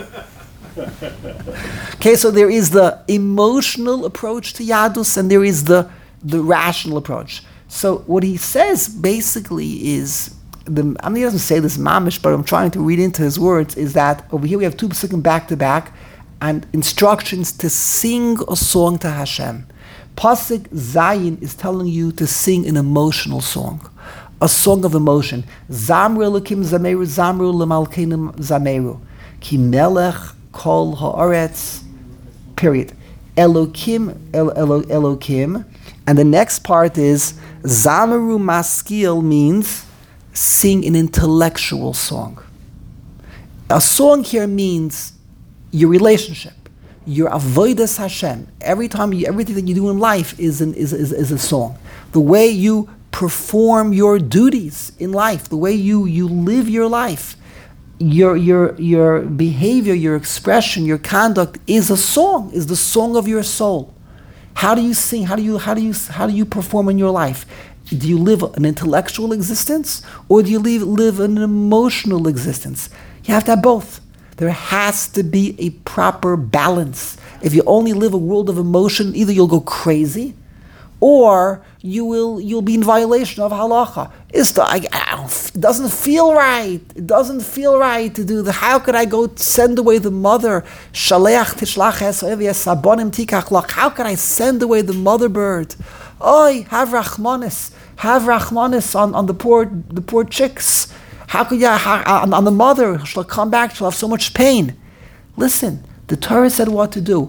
Okay, so there is the emotional approach to Yadus and there is the, the rational approach. So what he says basically is, the, I mean he doesn't say this mamish, but I'm trying to read into his words, is that over here we have two psukim back to back and instructions to sing a song to Hashem. Pasuk Zayin is telling you to sing an emotional song, a song of emotion. Zamru Elokim Zameru, Zamru Lemalkeinu Zameru. Ki Melech Kol Haaretz, period. Elokim, El, Elo, Elokim. And the next part is, Zamaru Maskil means sing an intellectual song. A song here means your relationship, your avodas Hashem. Every time you, everything that you do in life is, an, is, is, is a song. The way you perform your duties in life, the way you, you live your life, Your your your behavior, your expression, your conduct is a song, is the song of your soul. How do you sing? How do you how do you how do you perform in your life? Do you live an intellectual existence or do you live live an emotional existence? You have to have both. There has to be a proper balance. If you only live a world of emotion, either you'll go crazy, or you will you'll be in violation of halacha. It's the, I, I don't, it doesn't feel right. It doesn't feel right to do the. How could I go send away the mother? Shaleach tishlach sabonim tikach lach. How could I send away the mother bird? Oy, have rachmanis, have rachmanis on, on the poor the poor chicks. How could you on, on the mother? She'll come back. She'll have so much pain. Listen, the Torah said what to do.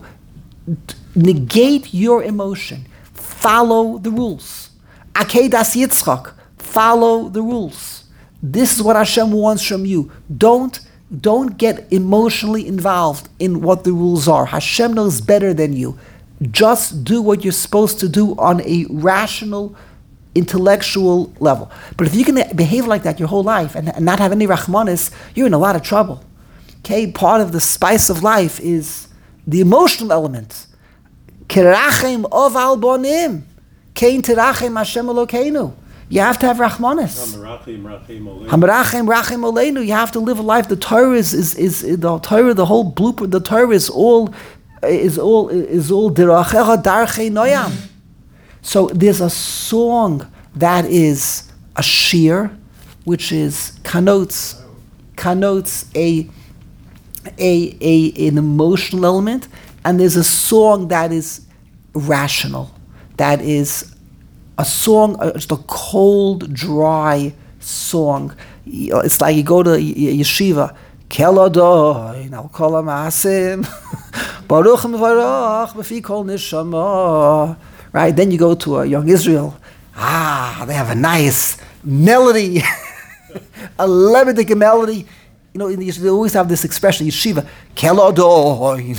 Negate your emotion. Follow the rules. Akedas Yitzchak. Follow the rules. This is what Hashem wants from you. Don't, don't get emotionally involved in what the rules are. Hashem knows better than you. Just do what you're supposed to do on a rational, intellectual level. But if you can behave like that your whole life and, and not have any rachmanis, you're in a lot of trouble. Okay, part of the spice of life is the emotional element. Kirachem oval bonim, kein terachem Hashem Elokeinu. You have to have rachmanis.
Hamarachim rachim oleinu.
Hamarachim rachim oleinu. You have to live a life. The Torah is, is, is the Torah. The whole blueprint. The Torah is all is all is all derachecha darchei noyam. So there's a song that is a shir, which is connotes connotes a a a an emotional element, and there's a song that is rational, that is a song, uh, just a cold, dry song. It's like you go to yeshiva, Kel Adonai al kol ha'maasim, Baruch mevarach b'fi kol neshama. Right? Then you go to a Young Israel. Ah, they have a nice melody, a Levitic melody. You know, they always have this expression, yeshiva, Kel Adonai.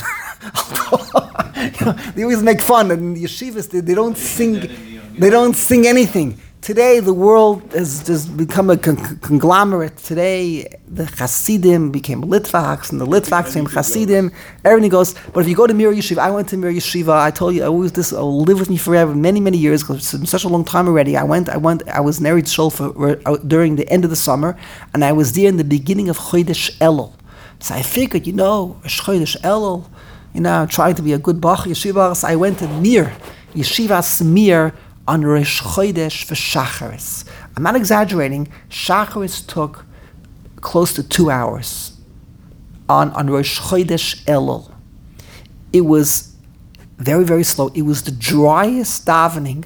You know, they always make fun, and the yeshivas they, they don't sing, they don't sing anything. Today, the world has just become a con- conglomerate. Today, the Hasidim became Litvaks, and the Litvaks became Hasidim. Everything goes. But if you go to Mir Yeshiva, I went to Mir Yeshiva. I told you, I always this will live with me forever, many many years, because it's been such a long time already. I went, I went, I was married Shul for during the end of the summer, and I was there in the beginning of Chodesh Elul. So I figured, you know, Chodesh Elul. You know, trying to be a good Bach Yeshiva. So I went to Mir, Yeshivas Mir on Rosh Chodesh for Shacharis. I'm not exaggerating. Shacharis took close to two hours on, on Rosh Chodesh Elul. It was very, very slow. It was the driest davening,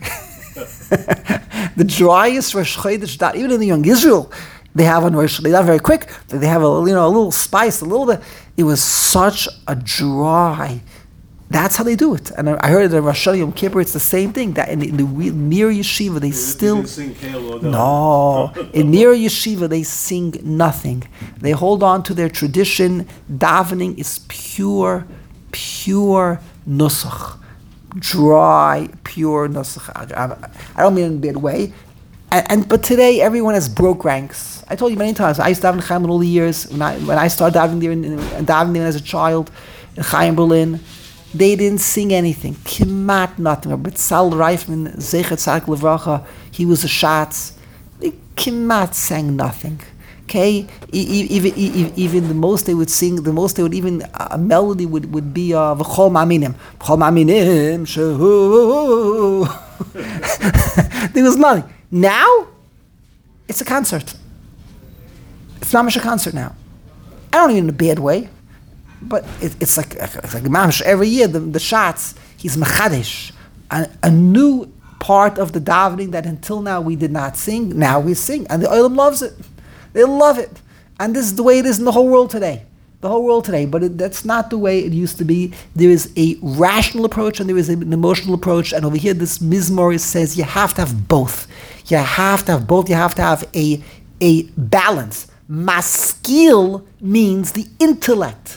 the driest Rosh Chodesh davening, even in the Young Israel. They have on Rosh, they're not very quick. They have a you know a little spice, a little bit. It was such a dry. That's how they do it. And I, I heard that Rosh Yom Kippur, it's the same thing. That in the, in the re- Mir Yeshiva, they
You
still
didn't sing Kale Odom.
no. In Mir Yeshiva, they sing nothing. They hold on to their tradition. Davening is pure, pure nusach. Dry, pure nusach. I, I don't mean in a bad way. And, and but today everyone has broke ranks. I told you many times. I used to daven in Chaim all the years when I when I started davening there in, in, davening there as a child in Chaim Berlin. They didn't sing anything. Kimat nothing. But Sal Reifman, Zeichet Tzaddik Levracha, he was a Shatz. They Kimat sang nothing. Okay, even, even even the most they would sing, the most they would even a melody would, would be uh, V'chol Ma'aminim, V'chol Ma'aminim Shehu. There was nothing. Now, it's a concert. It's not much a concert now. I don't mean in a bad way, but it, it's like it's like mamash. Every year the the shots he's mechadish, a, a new part of the davening that until now we did not sing. Now we sing, and the Olam loves it. They love it, and this is the way it is in the whole world today. The whole world today, but it, that's not the way it used to be. There is a rational approach and there is an emotional approach, and over here this Mizmor says you have to have both. You have to have both. You have to have a a balance. Maskil means the intellect.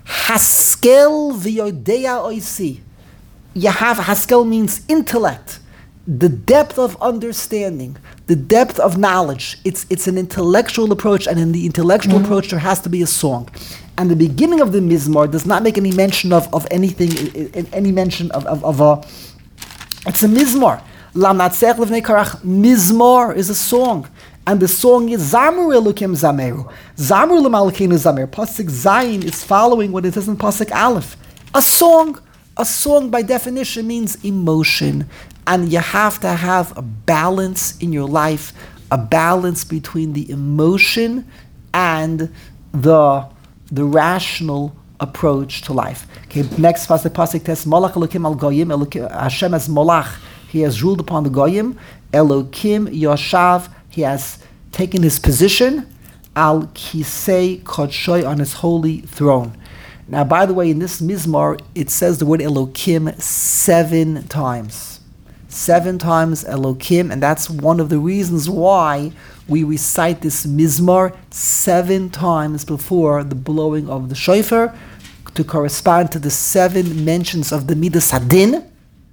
Haskel v'yodea oisi. You have Haskel means intellect, the depth of understanding, the depth of knowledge. It's it's an intellectual approach, and in the intellectual mm-hmm. approach there has to be a song. And the beginning of the Mizmor does not make any mention of, of anything, any mention of, of, of a, it's a Mizmor. Lam natzech levnei karach, Mizmor is a song. And the song is Zamru Elokim Zameru. Zamru L'malkeinu Zamer. Pasuk Zayin is following what it says in Pasuk Aleph. A song. A song by definition means emotion. And you have to have a balance in your life, a balance between the emotion and the the rational approach to life. Okay, next pasuk, pasuk test, Malach Elokim al Goyim, Elokim, Hashem as Malach, he has ruled upon the Goyim, Elokim Yoshav, he has taken his position, al Kisei Kodshoy, on his holy throne. Now, by the way, in this Mizmor, it says the word Elokim seven times. Seven times Elokim, and that's one of the reasons why we recite this Mizmor seven times before the blowing of the shofar, to correspond to the seven mentions of the Midas Hadin.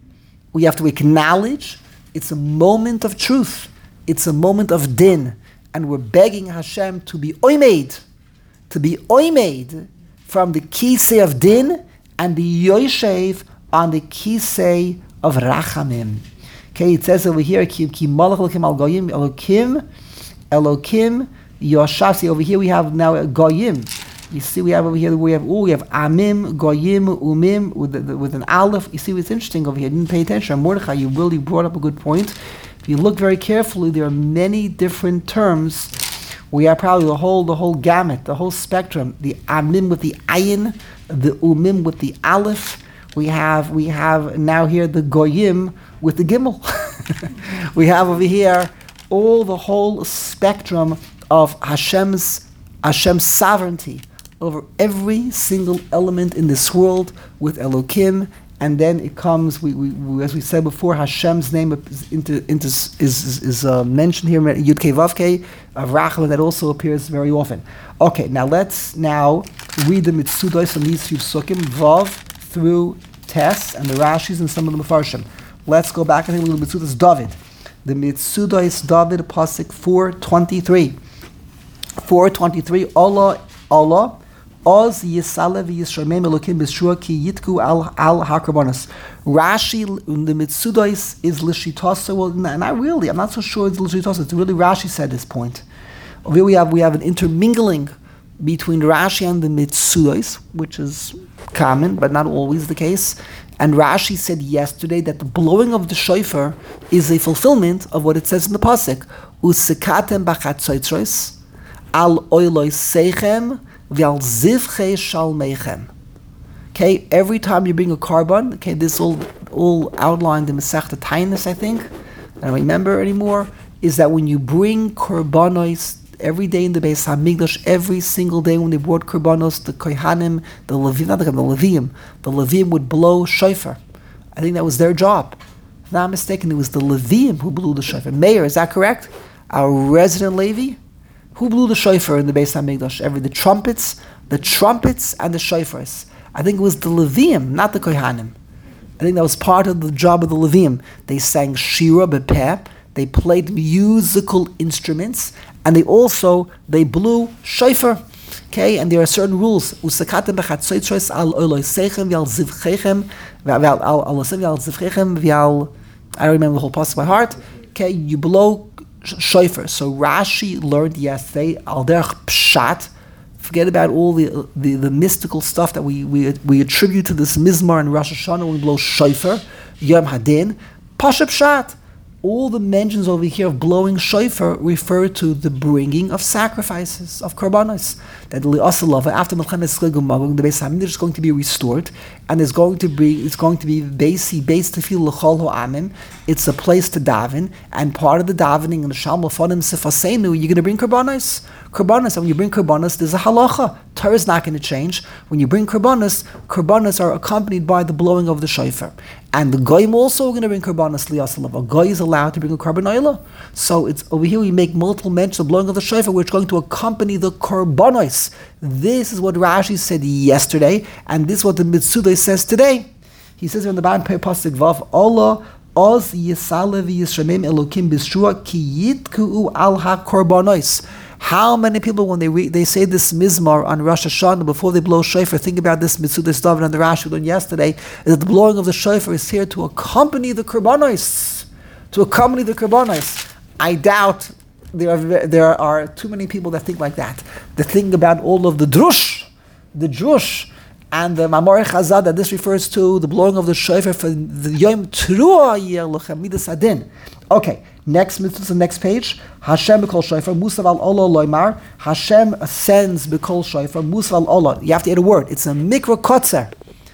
We have to acknowledge it's a moment of truth. It's a moment of din. And we're begging Hashem to be oimed, to be oimed from the kisei of din and the yoshev on the kisei of rachamim. Okay, it says over here, Ki malach Elokim al goyim, Elokim, Elokim, Yoshav. See, over here we have now a goyim. You see, we have over here, we have, oh, we have amim, goyim, umim, with, the, with an aleph. You see what's interesting over here? You didn't pay attention. Mordechai, you really brought up a good point. If you look very carefully, there are many different terms. We have probably the whole, the whole gamut, the whole spectrum. The amim with the ayin, the umim with the aleph. We have, we have now here the goyim with the gimel. We have over here all the whole spectrum of Hashem's Hashem's sovereignty over every single element in this world with Elokim, and then it comes, we, we, we as we said before, Hashem's name is, into, into, is, is, is uh, mentioned here, Yud Kei Vav Kei, of Rachel, that also appears very often. Okay, now let's now read the Mitzudos on these few psukim, Vav through Tes, and the Rashis and some of the Mefarshim. Let's go back and think a little Mitzudos David. The Mitzudos David, Pasuk four twenty-three. four twenty-three, Allah, Allah, Oz Yisalev Yisrameim Elokim B'Shua Ki Yitku Al Al Hakarbonos. Rashi, the Mitzudos is Lishitasa. Well, not really. I'm not so sure it's Lishitasa. It's really Rashi said this point. Over here we have we have an intermingling between Rashi and the Mitzudos, which is common but not always the case. And Rashi said yesterday that the blowing of the shofar is a fulfillment of what it says in the pasuk. Usikatem b'chatzotzros al oiloi seichem v'al zivchei shalmeichem. Okay, every time you bring a carbon, okay, this all all outlined in Masechta Taanis, I think. I don't remember anymore. Is that when you bring korbanos every day in the Beis Hamikdash, every single day when they brought korbanos, the kohanim, the Levim, not the Levim, the Levim would blow shofar. I think that was their job. If I'm not mistaken, it was the Levim who blew the shofar. Mayor, is that correct? Our resident Levi, who blew the shofar in the Beis Hamikdash? Every the trumpets, the trumpets and the shofars. I think it was the Levim, not the kohanim. I think that was part of the job of the Levim. They sang Shira B'Peh, they played musical instruments, and they also, they blew shofar. Okay, and there are certain rules. Usakatem b'chatzotzros al oloseichem v'al zivchechem v'al al oloseichem v'al zivchechem v'al. I don't remember the whole passage by heart. Okay, you blow shofar. So Rashi learned yesterday al derech pshat. Forget about all the, the the mystical stuff that we we we attribute to this mizmar and Rosh Hashanah when we blow shofar, Yom Hadin, pasha pshat. All the mentions over here of blowing shofar refer to the bringing of sacrifices, of korbanos. That after Melchemes Chagum, the Beis Hamikdash is going to be restored, and is going to be it's going to be basi base tefillah l'chol ha'amim. It's a place to daven, and part of the davening in the Shalom Afonim Sefasenu, you're going to bring korbanos. Korbanos, and when you bring korbanos, there's a halacha. Torah is not going to change. When you bring korbanos, korbanos are accompanied by the blowing of the shofar. And the goyim also are going to bring korbanos liyasalav. A goy is allowed to bring a korban oila. So it's over here we make multiple mentions of blowing of the shofar, which is going to accompany the korbanos. This is what Rashi said yesterday, and this is what the Mitzuday says today. He says in the bottom pasuk vav Allah oz yisalev yisramim elokim b'shua ki yitku al ha korbanos. How many people, when they re- they say this mizmar on Rosh Hashanah before they blow shofar, think about this Mitzudas David and the Rashi we learned yesterday, is that the blowing of the shofar is here to accompany the korbanos, to accompany the korbanos. I doubt there are there are too many people that think like that. They think about all of the drush, the drush, and the Mamor Chazal that this refers to the blowing of the shofar for the Yom Teruah Yelochem Midas Adin. Okay. Next mitzvah, the next page. Hashem b'kol shofar, Musav al Olah loymar. Hashem ascends b'kol shofar, Musav al Olah. You have to add a word. It's a mikra kotzer.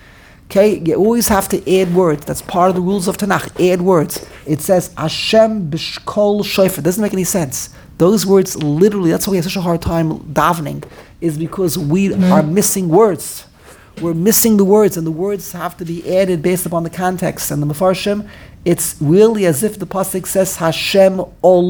Okay, you always have to add words. That's part of the rules of Tanakh. Add words. It says Hashem b'kol shofar. It doesn't make any sense. Those words literally, that's why we have such a hard time davening, is because we are missing words. We're missing the words, and the words have to be added based upon the context. And the Mefarshim, it's really as if the pasuk says Hashem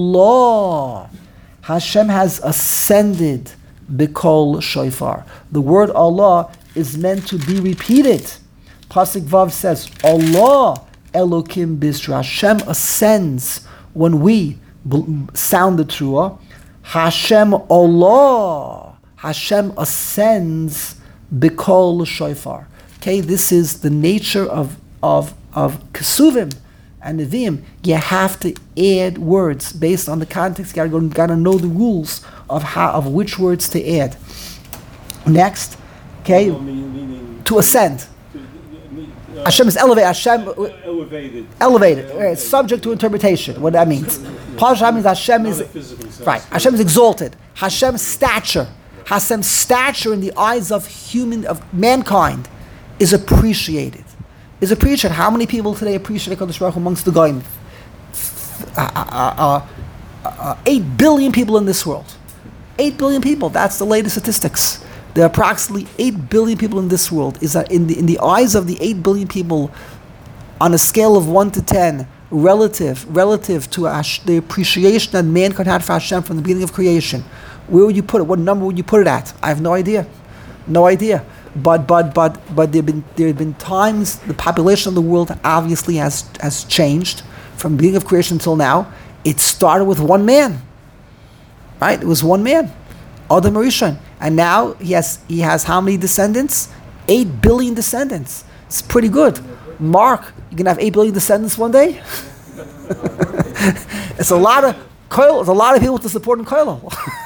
Allah. Hashem has ascended b'kol shofar. The word Allah is meant to be repeated. Pasuk Vav says Allah Elokim Bisra. Hashem ascends when we sound the truah. Hashem Allah. Hashem ascends b'kol shofar. Okay, this is the nature of of of kesuvim and neviim. You have to add words based on the context. You gotta, gotta know the rules of how of which words to add. Next, okay,
Well, meaning- meaning
to ascend.
to- uh,
Hashem is elevated. Hashem
elevated.
elevated. Right, it's subject to interpretation. What that means. Pasha means Hashem is
Not a physical sense.
right. Hashem is exalted. Hashem's stature. Hashem's stature in the eyes of human of mankind is appreciated. Is appreciated. How many people today appreciate HaKadosh Baruch Hu amongst the goyim? Uh, uh, uh, uh, Eight billion people in this world. Eight billion people. That's the latest statistics. There are approximately eight billion people in this world. Is that in the in the eyes of the eight billion people, on a scale of one to ten, relative relative to Hash, the appreciation that mankind had for Hashem from the beginning of creation, where would you put it? What number would you put it at? I have no idea, no idea. But but but but there have been there have been times the population of the world obviously has has changed from the beginning of creation until now. It started with one man, right? It was one man, Adam Rishon, and now he has he has how many descendants? Eight billion descendants. It's pretty good. Mark, you can have eight billion descendants one day. It's a lot of koil. It's a lot of people to support in koil.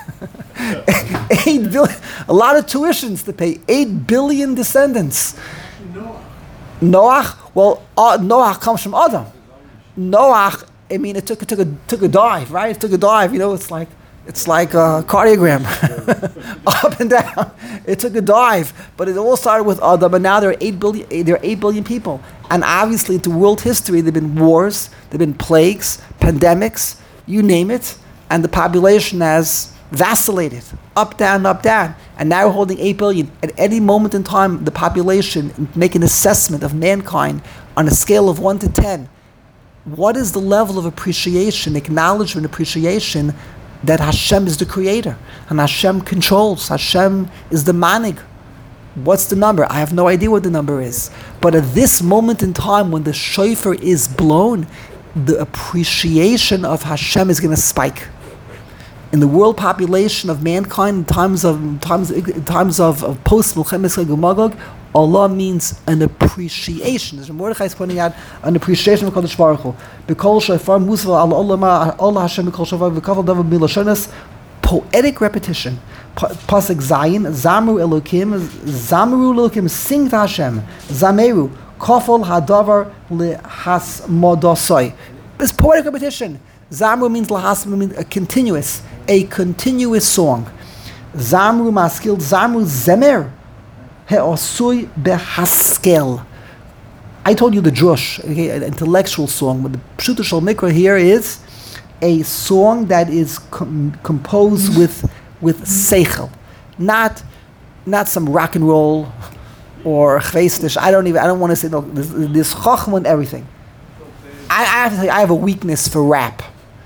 Eight billion, a lot of tuitions to pay. Eight billion descendants. Noach. Well, uh, Noach comes from Adam. Noach. I mean, it took it took a took a dive, right? It took a dive. You know, it's like it's like a cardiogram, up and down. It took a dive, but it all started with Adam, and now there are eight billion. There are eight billion people, and obviously, to world history, there've been wars, there've been plagues, pandemics, you name it, and the population has vacillated, up, down, up, down, and now we're holding eight billion. At any moment in time, the population make an assessment of mankind on a scale of one to ten. What is the level of appreciation, acknowledgement, appreciation that Hashem is the creator and Hashem controls? Hashem is the manig. What's the number? I have no idea what the number is. But at this moment in time, when the shofar is blown, the appreciation of Hashem is going to spike. In the world population of mankind, in times of in times in times of, of post Milchemes Gog Magog, Allah means an appreciation. As Mordechai is pointing out, an appreciation of Kodesh Baruch Hu. B'kol shofar musva Allah Allah Allah Hashem b'kol shofar v'kaval davar milashonas. Poetic repetition. Pasuk Zayin, Zamru Elokim, Zamru Elokim, sing to Hashem. Zameru, Kofol Hadavar Lehas Modosoi. This poetic repetition. Zamru means lahas, means a continuous, a continuous song. Zamru maskil, Zamru zemer, heosui behaskel. I told you the drush, okay, an intellectual song, but the pshuta shel mikra here is a song that is com- composed with with seichel, not not some rock and roll or chveisnish. I don't even. I don't want to say no. This, this chochma and everything. I, I have to tell you, I have a weakness for rap.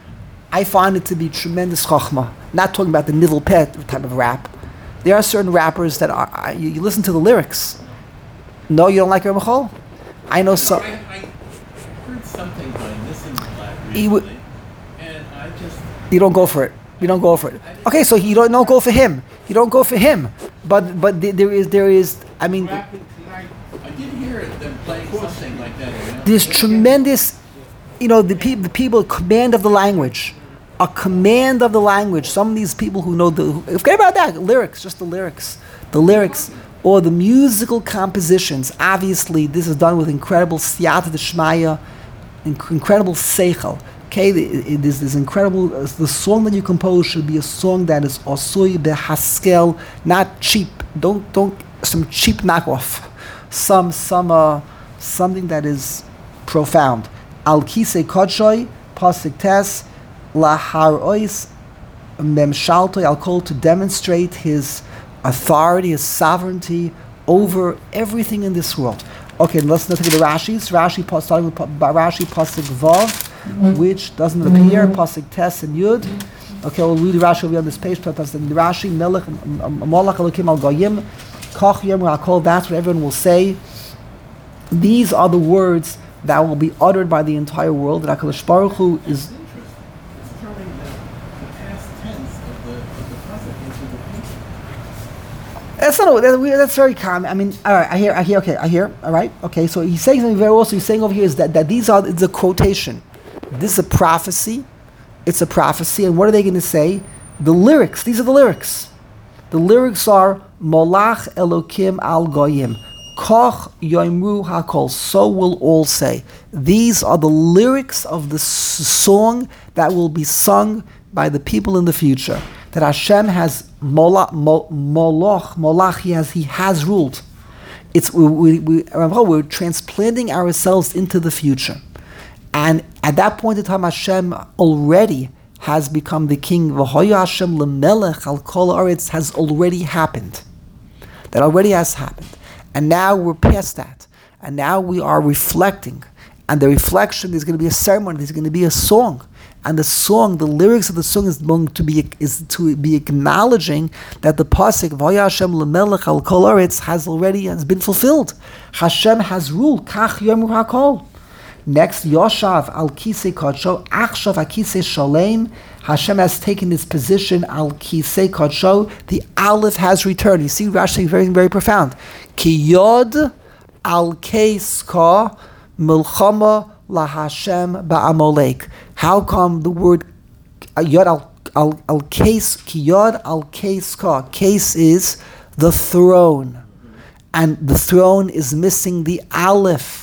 I find it to be tremendous chochma. Not talking about the nivel pet type of rap. There are certain rappers that are. I, you, you listen to the lyrics. No, you don't like Reb Michal? I know some.
I, I heard something by listening to that
He
recently,
w-
and I just
You don't go for it. You don't go for it. Okay, so you don't, don't go for him. You don't go for him. But but th- there is there is. I mean,
rapping tonight. I did hear them playing something like that. You know?
there's tremendous. You know, the people the people command of the language, a command of the language. Some of these people who know the who, forget about that lyrics, just the lyrics, the lyrics or the musical compositions. Obviously, this is done with incredible siyata d'shmaya, inc- incredible seichel. Okay, it is this incredible. Uh, the song that you compose should be a song that is osui behaskel, not cheap. Don't don't some cheap knockoff. Some some uh, something that is profound. Al kisei kodshoy pasuk tes laharois memshaltoy al kol, to demonstrate his authority, his sovereignty over everything in this world. Okay, let's look at the Rashis. Rashi starting with Rashi pasuk vav, which doesn't appear, pasuk tes and yud. Okay, we'll read the Rashi over on this page. Rashi melech malach elokim al goyim kach yom hakol. That's what everyone will say. These are the words that will be uttered by the entire world. That HaKadosh Baruch Hu is.
It's turning the, the past tense of the of the present into the future.
That's not. That, we- that's very common. I mean, all right. I hear. I hear. Okay. I hear. All right. Okay. So he's saying something very also. He's saying over here is that, that these are. It's a quotation. This is a prophecy. It's a prophecy. And what are they going to say? The lyrics. These are the lyrics. The lyrics are Molach Elokim al Goyim. Koch Yoimru Hakol. So will all say. These are the lyrics of the s- song that will be sung by the people in the future. That Hashem has Molach, Moloch, Molach, he has, he has ruled. It's we, we, we, we're transplanting ourselves into the future. And at that point in time, Hashem already has become the king. V'hoya Hashem lemelech al kol haaretz has already happened. That already has happened. And now we're past that. And now we are reflecting. And the reflection, there's going to be a ceremony, there's going to be a song. And the song, the lyrics of the song is going to be is to be acknowledging that the pasuk V'hoya Hashem lemelech al kol haaretz has already has been fulfilled. Hashem has ruled. Kach yomru hakol. Next, Yoshav al kisei kodsho, achshav akisei shalem. Hashem has taken his position al kisei kodsho. The Aleph has returned. You see, Rashi very very profound. Ki yod al keiska milchama la Hashem ba'amolek. How come the word uh, yod al al al case ki yod al keiska? Case is the throne, and the throne is missing the Aleph.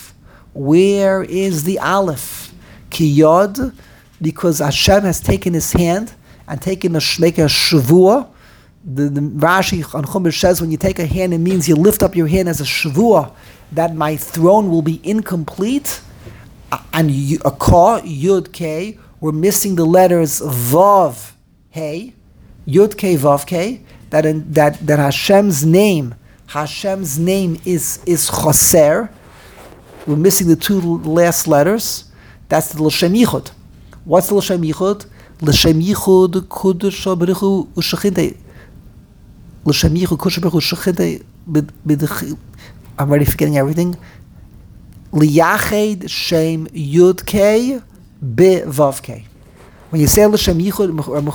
Where is the Aleph? Ki yod, because Hashem has taken his hand and taken a make a shavua. The, the Rashi on Chumash says when you take a hand, it means you lift up your hand as a shavua, that my throne will be incomplete. And you, a ka, yud ke, we're missing the letters vav, hey, yud ke, vav ke, that, in, that, that Hashem's name, Hashem's name is, is choser. We're missing the two last letters. That's the L'Shem Yichud. What's the L'Shem Yichud? L'Shem Yichud Kudush Baruch Hu U'Shechinte. L'Shem Yichud Kudush Baruch Hu U'Shechinte bid, bid, I'm already forgetting everything. Liyached Shem Yud K Be Vav K. When you say L'Shem Yichud,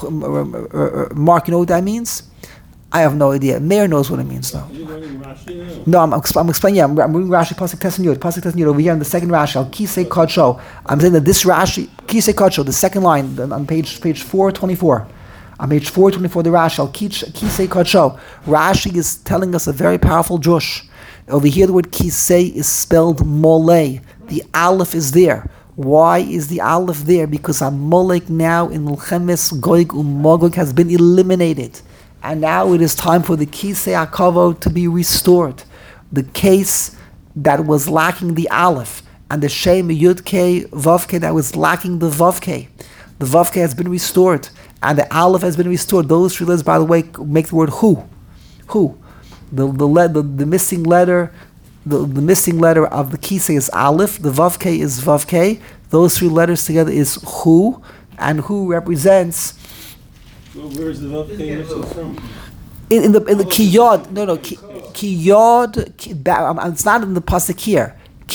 Mark, you know what that means? I have no idea. Meir knows what it means, though.
You're learning Rashi now?
No, I'm, I'm explaining. Yeah, I'm, I'm reading Rashi Pasuk Tes and Yud. Pasuk Tes and Yud over here in the second Rashi. Al Kisei Kodsho. I'm saying that this Rashi Kisei Kodsho, the second line on page page four twenty-four. On page four twenty-four, the Rashi Al Kisei Kodsho. Rashi is telling us a very powerful drush. Over here, the word Kisei is spelled Molei. The Aleph is there. Why is the Aleph there? Because Amalek now in Milchemes Goig Umagog has been eliminated. And now it is time for the Kisei HaKavod to be restored. The case that was lacking the Aleph, and the Shem Yud K Vav K that was lacking the Vav K. The Vav K has been restored, and the Aleph has been restored. Those three letters, by the way, make the word Hu. Hu. The the, le- the, the missing letter, the, the missing letter of the Kisei is Aleph. The Vav K is Vav K. Those three letters together is Hu, and Hu represents.
Well, where's the Vav K missing from?
In, in the in the kiyod, no no ki, kiyod. Ki, ba- um, it's not in the pasuk here.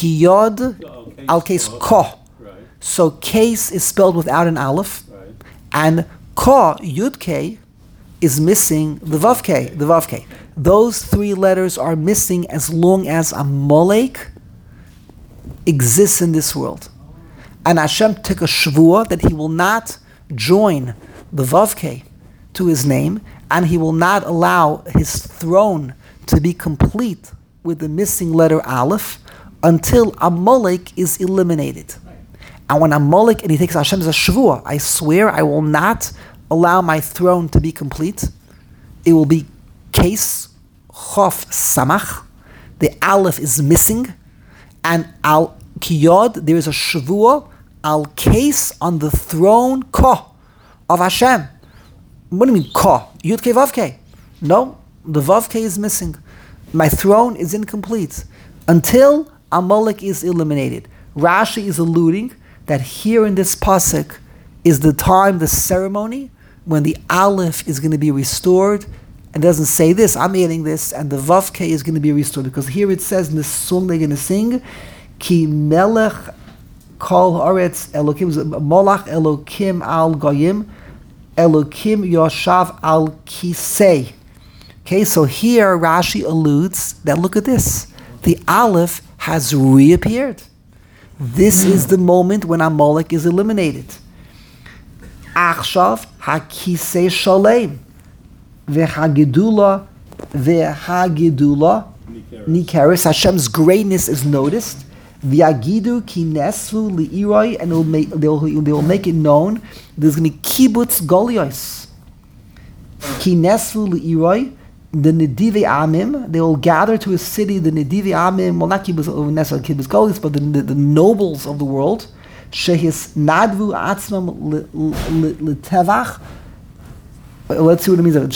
Kiyod al case ko.
Right,
So case is spelled without an aleph,
right.
and ko yud k is missing the vav k. The vav k. Those three letters are missing as long as a molek exists in this world. And Hashem took a shvuah that He will not join the vav k to His name, and He will not allow His throne to be complete with the missing letter Aleph until Amalek is eliminated. And when Amalek, and he takes Hashem's shvuah, I swear I will not allow my throne to be complete. It will be case chof samach. The Aleph is missing, and al kiyod there is a shvuah al case on the throne ko of Hashem. What do you mean ko? Yud K Vav K. No, the Vav K is missing. My throne is incomplete until Amalek is eliminated. Rashi is alluding that here in this pasuk is the time, the ceremony, when the Aleph is going to be restored. And doesn't say this, I'm adding this, and the Vav K is going to be restored. Because here it says in the song they're going to sing, Ki melech kol haaretz Elokim, molach Elokim al goyim, Elokim yoshav al kisei. Okay, so here Rashi alludes that look at this. The Aleph has reappeared. This is the moment when Amalek is eliminated. Achshav hakisei shalem. V'hagidula, v'hagidula, nikaris. Hashem's greatness is noticed. V'yagidu ki nesvu li'iroi, and they'll make, they'll, they'll make it known. There's going to be kibbutz golios. Ki nesvu li'iroi, the Nedive Amim, they will gather to a city, the Nedive Amim, well not kibbutz, necessarily kibbutz golios, but the, the, the nobles of the world. Shehis nadvu atzmam l'tevach. Let's see what it means.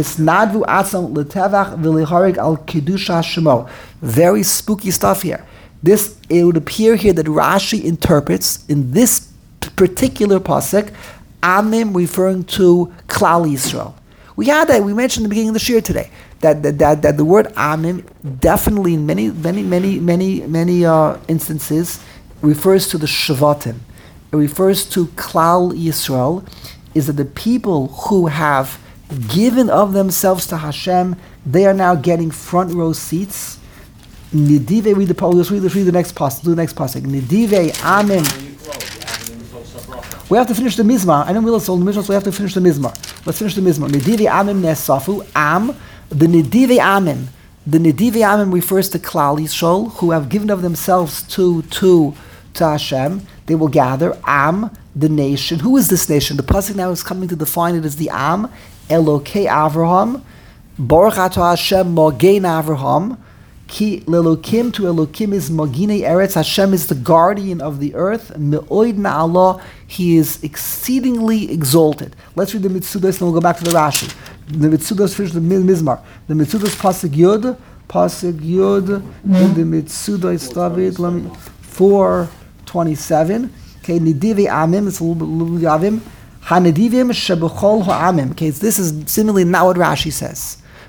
Very spooky stuff here. This, it would appear here that Rashi interprets in this particular pasuk, Amim referring to Klal Yisrael. We had that, we mentioned in the beginning of the shir today, that that, that, that the word Amim definitely in many, many, many, many, many uh, instances refers to the Shvatim. It refers to Klal Yisrael. Is that the people who have given of themselves to Hashem, they are now getting front row seats. Nedive, read the let's read, let's read the next pasuk. Do the next pasuk. Nedive Amim. We have to finish the mizmar. I don't realize all the mizmar, so we have to finish the mizmar. Let's finish the mizmar. Nedive Amim nesafu Am. The Nedive Amim. The Nedive Amim refers to Klal Yisrael, who have given of themselves to to to Hashem. They will gather Am. The nation. Who is this nation? The pasuk now is coming to define it as the Am, Elokei Avraham, Baruch Atah Hashem Mogein Avraham, Ki Lelokim, to Elokim is Moginei Eretz. Hashem is the guardian of the earth. Me'oid Na'allah, He is exceedingly exalted. Let's read the Mitzudos and we'll go back to the Rashi. The Mitzudos finish the Mizmar. The Mitzudos pasuk Yud, pasuk Yud in the Mitzudos David. Let me four twenty-seven. Okay, Nedive Amim, it's a little bit Yavim. HaNedivim shebechol ha'amim. Okay, this is similarly not what Rashi says.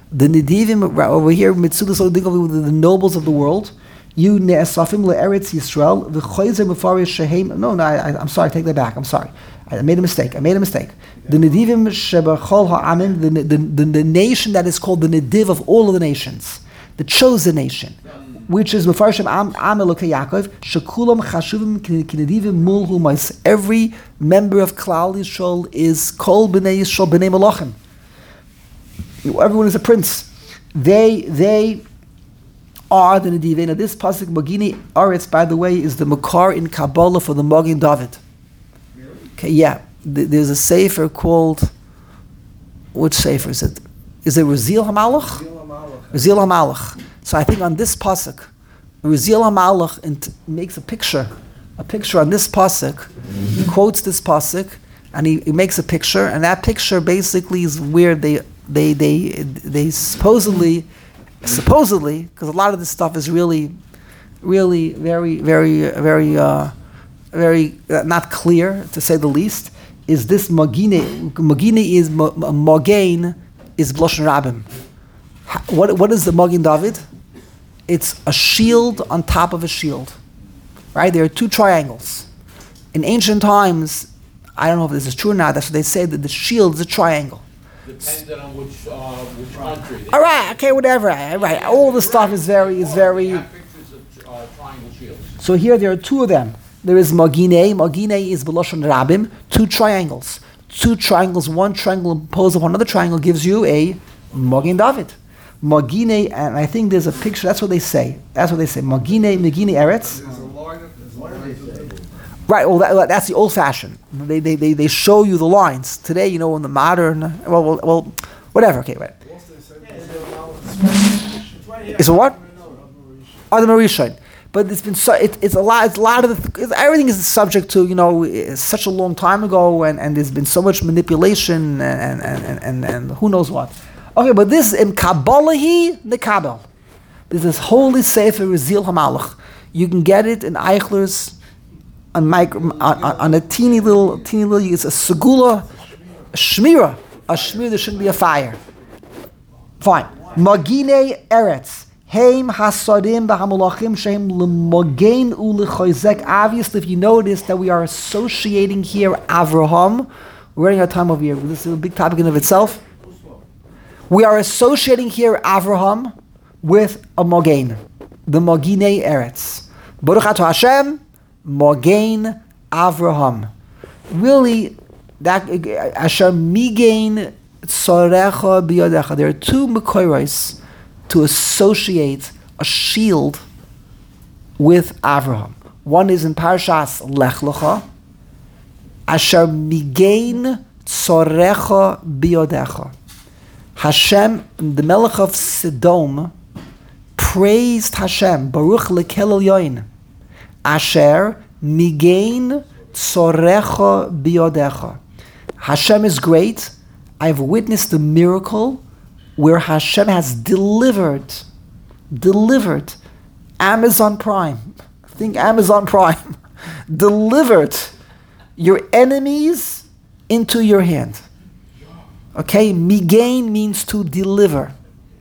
The Nedivim over here, Mitzudas Odigov, the nobles of the world. You Ne'esafim le'eretz Yisrael v'choyzer mefarish shehem. No, no, I, I, I'm sorry. Take that back. I'm sorry. I made a mistake. I made a mistake. The Nedivim shebachol ha'amim, the, the, the, the nation that is called the Nediv of all of the nations, the chosen nation, which is Mefarshim Am Am Elokei Yaakov, Shekulam Chashuvim Kinedivim Mul Humais. Every member of Klal Yisrael is Kol Bnei Yisrael Bnei Malachim. Everyone is a prince. They they are the Nedivim. Now this pasuk Magini Aretz, by the way, is the Makar in Kabbalah for the Magin David. Okay, yeah. There's a sefer called, which sefer is it? Is it Raziel HaMalach? Raziel HaMalach. So I think on this pasuk, Raziel HaMalach int- makes a picture, a picture on this pasuk. He quotes this pasuk, and he, he makes a picture, and that picture basically is where they they they they supposedly, supposedly, because a lot of this stuff is really, really very very very uh, very uh, not clear, to say the least. Is this Magine? Magine is Magain is Bloshon Rabim. What what is the Magin David? It's a shield on top of a shield, right? There are two triangles. In ancient times, I don't know if this is true or not. That's what they say, that the shield is a triangle.
Depending on which uh, which country.
All right, okay, whatever. All right, all the stuff is very is very.
Pictures of uh, triangle shields.
So here there are two of them. There is Magine. Magine is B'Lashon Rabim. Two triangles. Two triangles. One triangle imposed upon another triangle gives you a Magin David. Magine, and I think there's a picture. That's what they say. That's what they say. Magine, Magine Eretz. Right. Well, that, that's the old-fashioned. They, they they they show you the lines. Today, you know, in the modern. Well, well, well whatever. Okay, right. It's a what? Oh, the Marishain. But it's been so. It, it's a lot. It's a lot of the, everything is subject to, you know, it's such a long time ago, and, and there's been so much manipulation and and, and, and, and who knows what. Okay, but this in Kabbalahi the Kabbal. This is holy sefer Raziel HaMalach. You can get it in Eichler's on micro on, on, on a teeny little teeny little. It's a segula, a shmira, a shmira. There shouldn't be a fire. Fine. Magine Eretz. Heim hasadim b'hamulachim sheim l'mogain u'lechoizek. Obviously, if you notice that we are associating here Avraham, we're running out of time over here. This is a big topic in of itself. We are associating here Avraham with a mogain, the Mogine Eretz. Baruch Ato Hashem, mogain Avraham. Really, that Hashem migain tzorecha biyodecha. There are two mekoros to associate a shield with Avraham. One is in Parashas Lech Lecha, Asher migain tzorecha biyodecha. Hashem, the Melech of Sodom, praised Hashem, Baruch lekel elyoin, Asher migain tzorecha biyodecha. Hashem is great. I've witnessed a miracle where Hashem has delivered, delivered Amazon Prime. Think Amazon Prime. Delivered your enemies into your hand. Okay, migain means to deliver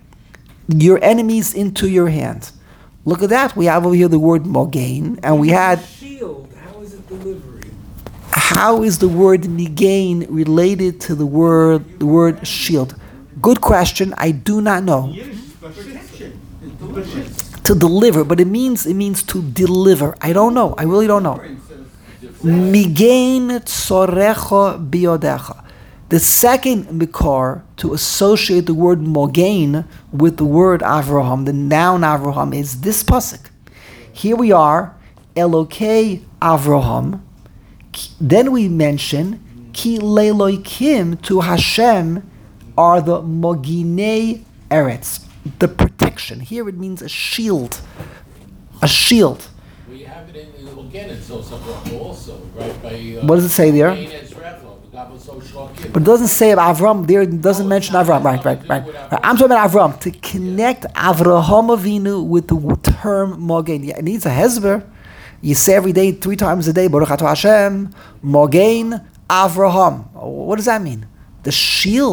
your enemies into your hand. Look at that. We have over here the word mogain, and we had
shield. How is it delivery?
How is the word migain related to the word the word shield? Good question. I do not know. To deliver, but it means it means to deliver. I don't know. I really don't know. Migain tzorecha biyodecha. The second mikar to associate the word mogain with the word Avraham, the noun Avraham, is this pasuk. Here we are, Elokei Avraham. Then we mention Ki Leiloikim, to Hashem are the Moginei Eretz, the protection. Here it means a shield, a shield.
We have it in again in Zosah also, right? By, uh,
What does it say there?
But
But it doesn't say Avram there. It doesn't mention Avram. Right, right, right, right. I'm talking about Avram, to connect Avraham Avinu with the term Mogain. Yeah, it needs a hezber. You say every day, three times a day, Baruch Ato Hashem, Mogain, Avraham. What does that mean? The shield.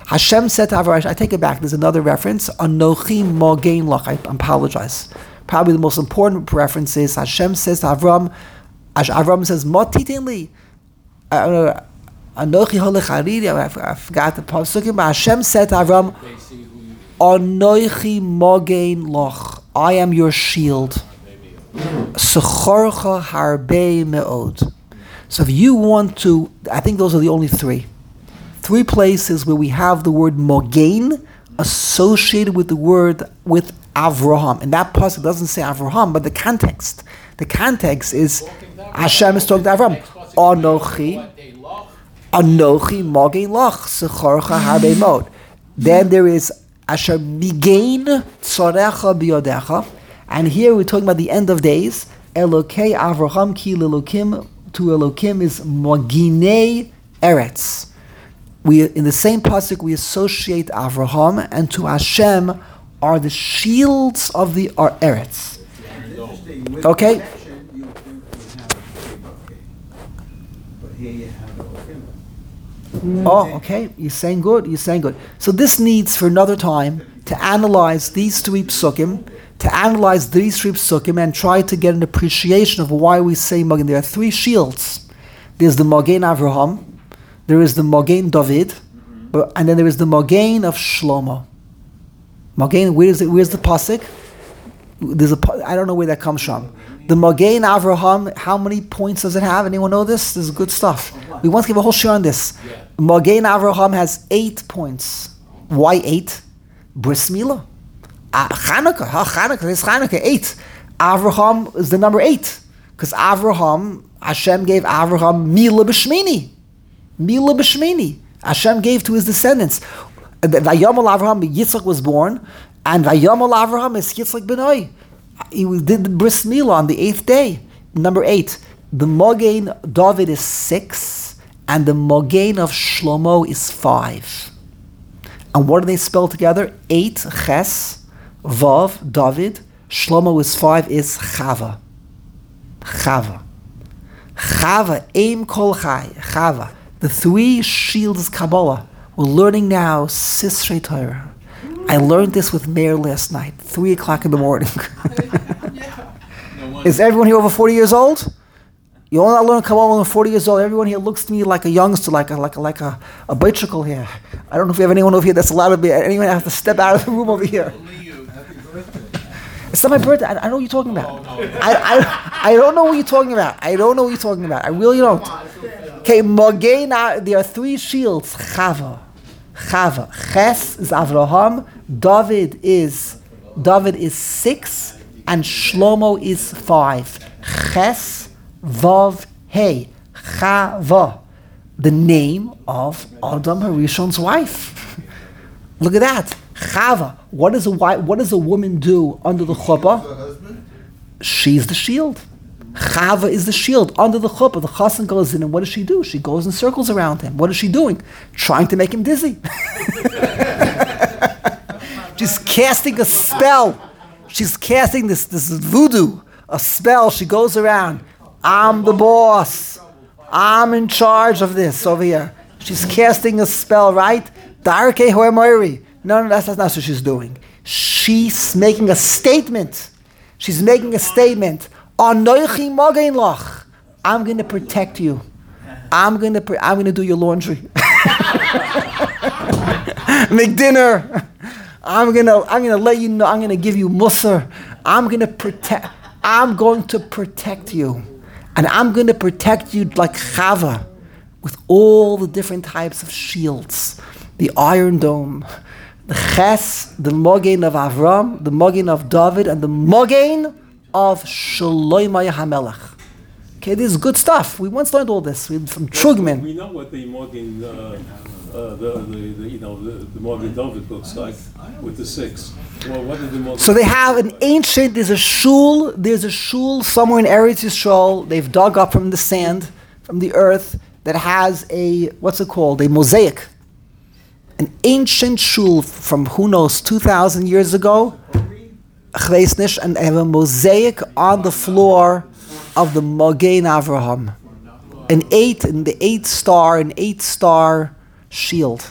Hashem said to Avram, I take it back, there's another reference, Anochi Mogain Lach, I apologize. Probably the most important reference is Hashem says to Avram, Avram says, Mot titin li, Anochi Holech Hariri, I forgot the Pasukim, but Hashem said to Avram, Anochi Mogain Lach, I am your shield. Sechorcha Harbe Me'od. So if you want to, I think those are the only three. Three places where we have the word Mogain associated with the word with Avraham. And that pasuk doesn't say Avraham, but the context. The context is Hashem is talking to Avraham. Anochi, Anochi Mogain Lach, Sechorcha Harbe Me'od. Then there is Asher Migain Tzorecha Biyodecha. And here we're talking about the end of days. Elokei Avraham ki Elokim, to Elokim is Moginei Eretz. We, in the same pasuk, we associate Avraham, and to Hashem are the shields of the are Eretz. Okay? Oh, okay. You're saying good. You're saying good. So this needs for another time to analyze these three psukim, to analyze these three psukim, and try to get an appreciation of why we say Mogain. There are three shields. There's the Mogain Avraham. There is the Mogain David, mm-hmm. and then there is the Mogain of Shlomo. Mogain, where is it? Where's the pasuk? There's a. I don't know where that comes from. The Mogain Avraham. How many points does it have? Anyone know this? This is good stuff. We want to give a whole share on this. Yeah. Mogain Avraham has eight points. Why eight? Bris Milah. Uh, Chanukah. Huh? Chanukah. There's Chanukah. Eight. Avraham is the number eight because Avraham. Hashem gave Avraham Milah B'Shmini. Milah B'Shmini. Hashem gave to his descendants. Vayomal Avraham, Yitzchak was born, and Vayomal Avraham is Yitzchak Benoi. He did the Bris Milah on the eighth day. Number eight. The Mogain David is six, and the Mogain of Shlomo is five. And what do they spell together? Eight, Ches, Vav, David. Shlomo is five, is Chava. Chava. Chava, Aim Kol Chai, Chava. The three shields of Kabbalah. We're learning now Sisrei Torah. I learned this with Meir last night, three o'clock in the morning. Is everyone here over forty years old? You all not learn Kabbalah when you're forty years old. Everyone here looks to me like a youngster, like a like a like a, a bicycle here. I don't know if we have anyone over here that's allowed to be. Anyone has to step out of the room over here. It's not my birthday. I, I know what you're talking about. I, I I don't know what you're talking about. I don't know what you're talking about. I really don't. Okay, Mogain, there are three shields. Chava. Chava. Ches is Avraham. David is David is six. And Shlomo is five. Ches, Vav, Hey. Chava. The name of Adam Harishon's wife. Look at that. Chava. What does a what does a woman do under the chuppah? She's the shield. Chava is the shield. Under the chuppah, the chassan goes in, and what does she do? She goes in circles around him. What is she doing? Trying to make him dizzy. She's casting a spell. She's casting this, this voodoo, a spell. She goes around. I'm the boss. I'm in charge of this over here. She's casting a spell, right? Darke Hoemori. No, no, that's, that's not what she's doing. She's making a statement. She's making a statement. Anochi Mogain Lach. I'm going to protect you. I'm going to. Pre- I'm going to do your laundry. Make dinner. I'm going to. I'm going to let you know. I'm going to give you musar. I'm going to protect. I'm going to protect you, and I'm going to protect you like Chava, with all the different types of shields. The Iron Dome, the Ches, the Mogain of Avram, the Mogain of David, and the Mogain of Shlomo HaMelech. Okay, this is good stuff. We once learned all this we, from Trugman.
We know what the Mogain, uh, uh, the, the, the you know the, the Mogain David looks like with the six. Well, what did the Mogain
so they have an ancient. There's a shul. There's a shul somewhere in Eretz Yisrael. They've dug up from the sand, from the earth, that has a what's it called? A mosaic. An ancient shul from who knows two thousand years ago. And they have a mosaic on the floor of the Mogain Avraham. An eight, and the eight star, an eight star shield.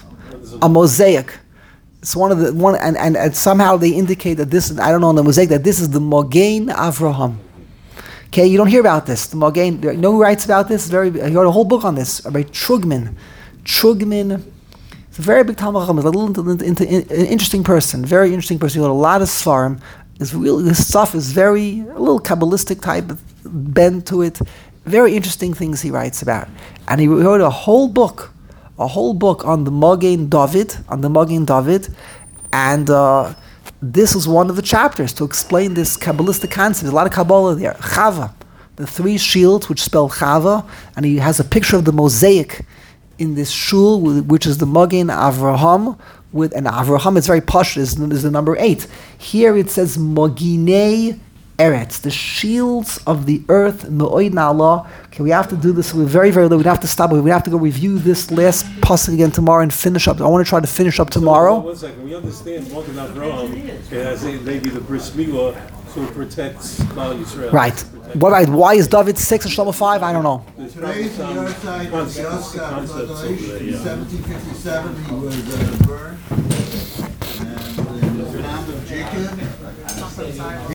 a mosaic. It's one of the one, and, and, and somehow they indicate that this. I don't know in the mosaic that this is the Mogain Avraham. Okay, you don't hear about this. The Mogain. You know who writes about this? Very. He wrote a whole book on this. Rabbi Trugman. Trugman. It's a very big Talmud Chacham. He's a little into, into, into, an interesting person. Very interesting person. He wrote a lot of svarim. His real his stuff is very a little Kabbalistic type of bend to it. Very interesting things he writes about, and he wrote a whole book, a whole book on the Mogain David, on the Mogain David, and uh, this was one of the chapters to explain this Kabbalistic concept. There's a lot of Kabbalah there. Chava, the three shields which spell Chava, and he has a picture of the mosaic in this shul, which is the Mogain Avraham. With an Avraham, it's very posh. Is, is the number eight. Here it says Moginei Eretz, the shields of the earth. Me'oid na'allah. Okay, we have to do this. We're very, very low. We have to stop. We have to go review this last pasuk again tomorrow and finish up. I want to try to finish up tomorrow.
So, one second. We understand Mogen Avraham it has a, maybe the bris milah, so it protects Klal Yisrael.
Right. What right? Why is David six and Shlomo five? I don't know.
Today's the other side of
Concepts-
Yosef
concepts over there,
in
yeah.
seventeen fifty-seven, he was uh, burned. And in the town of Jacob,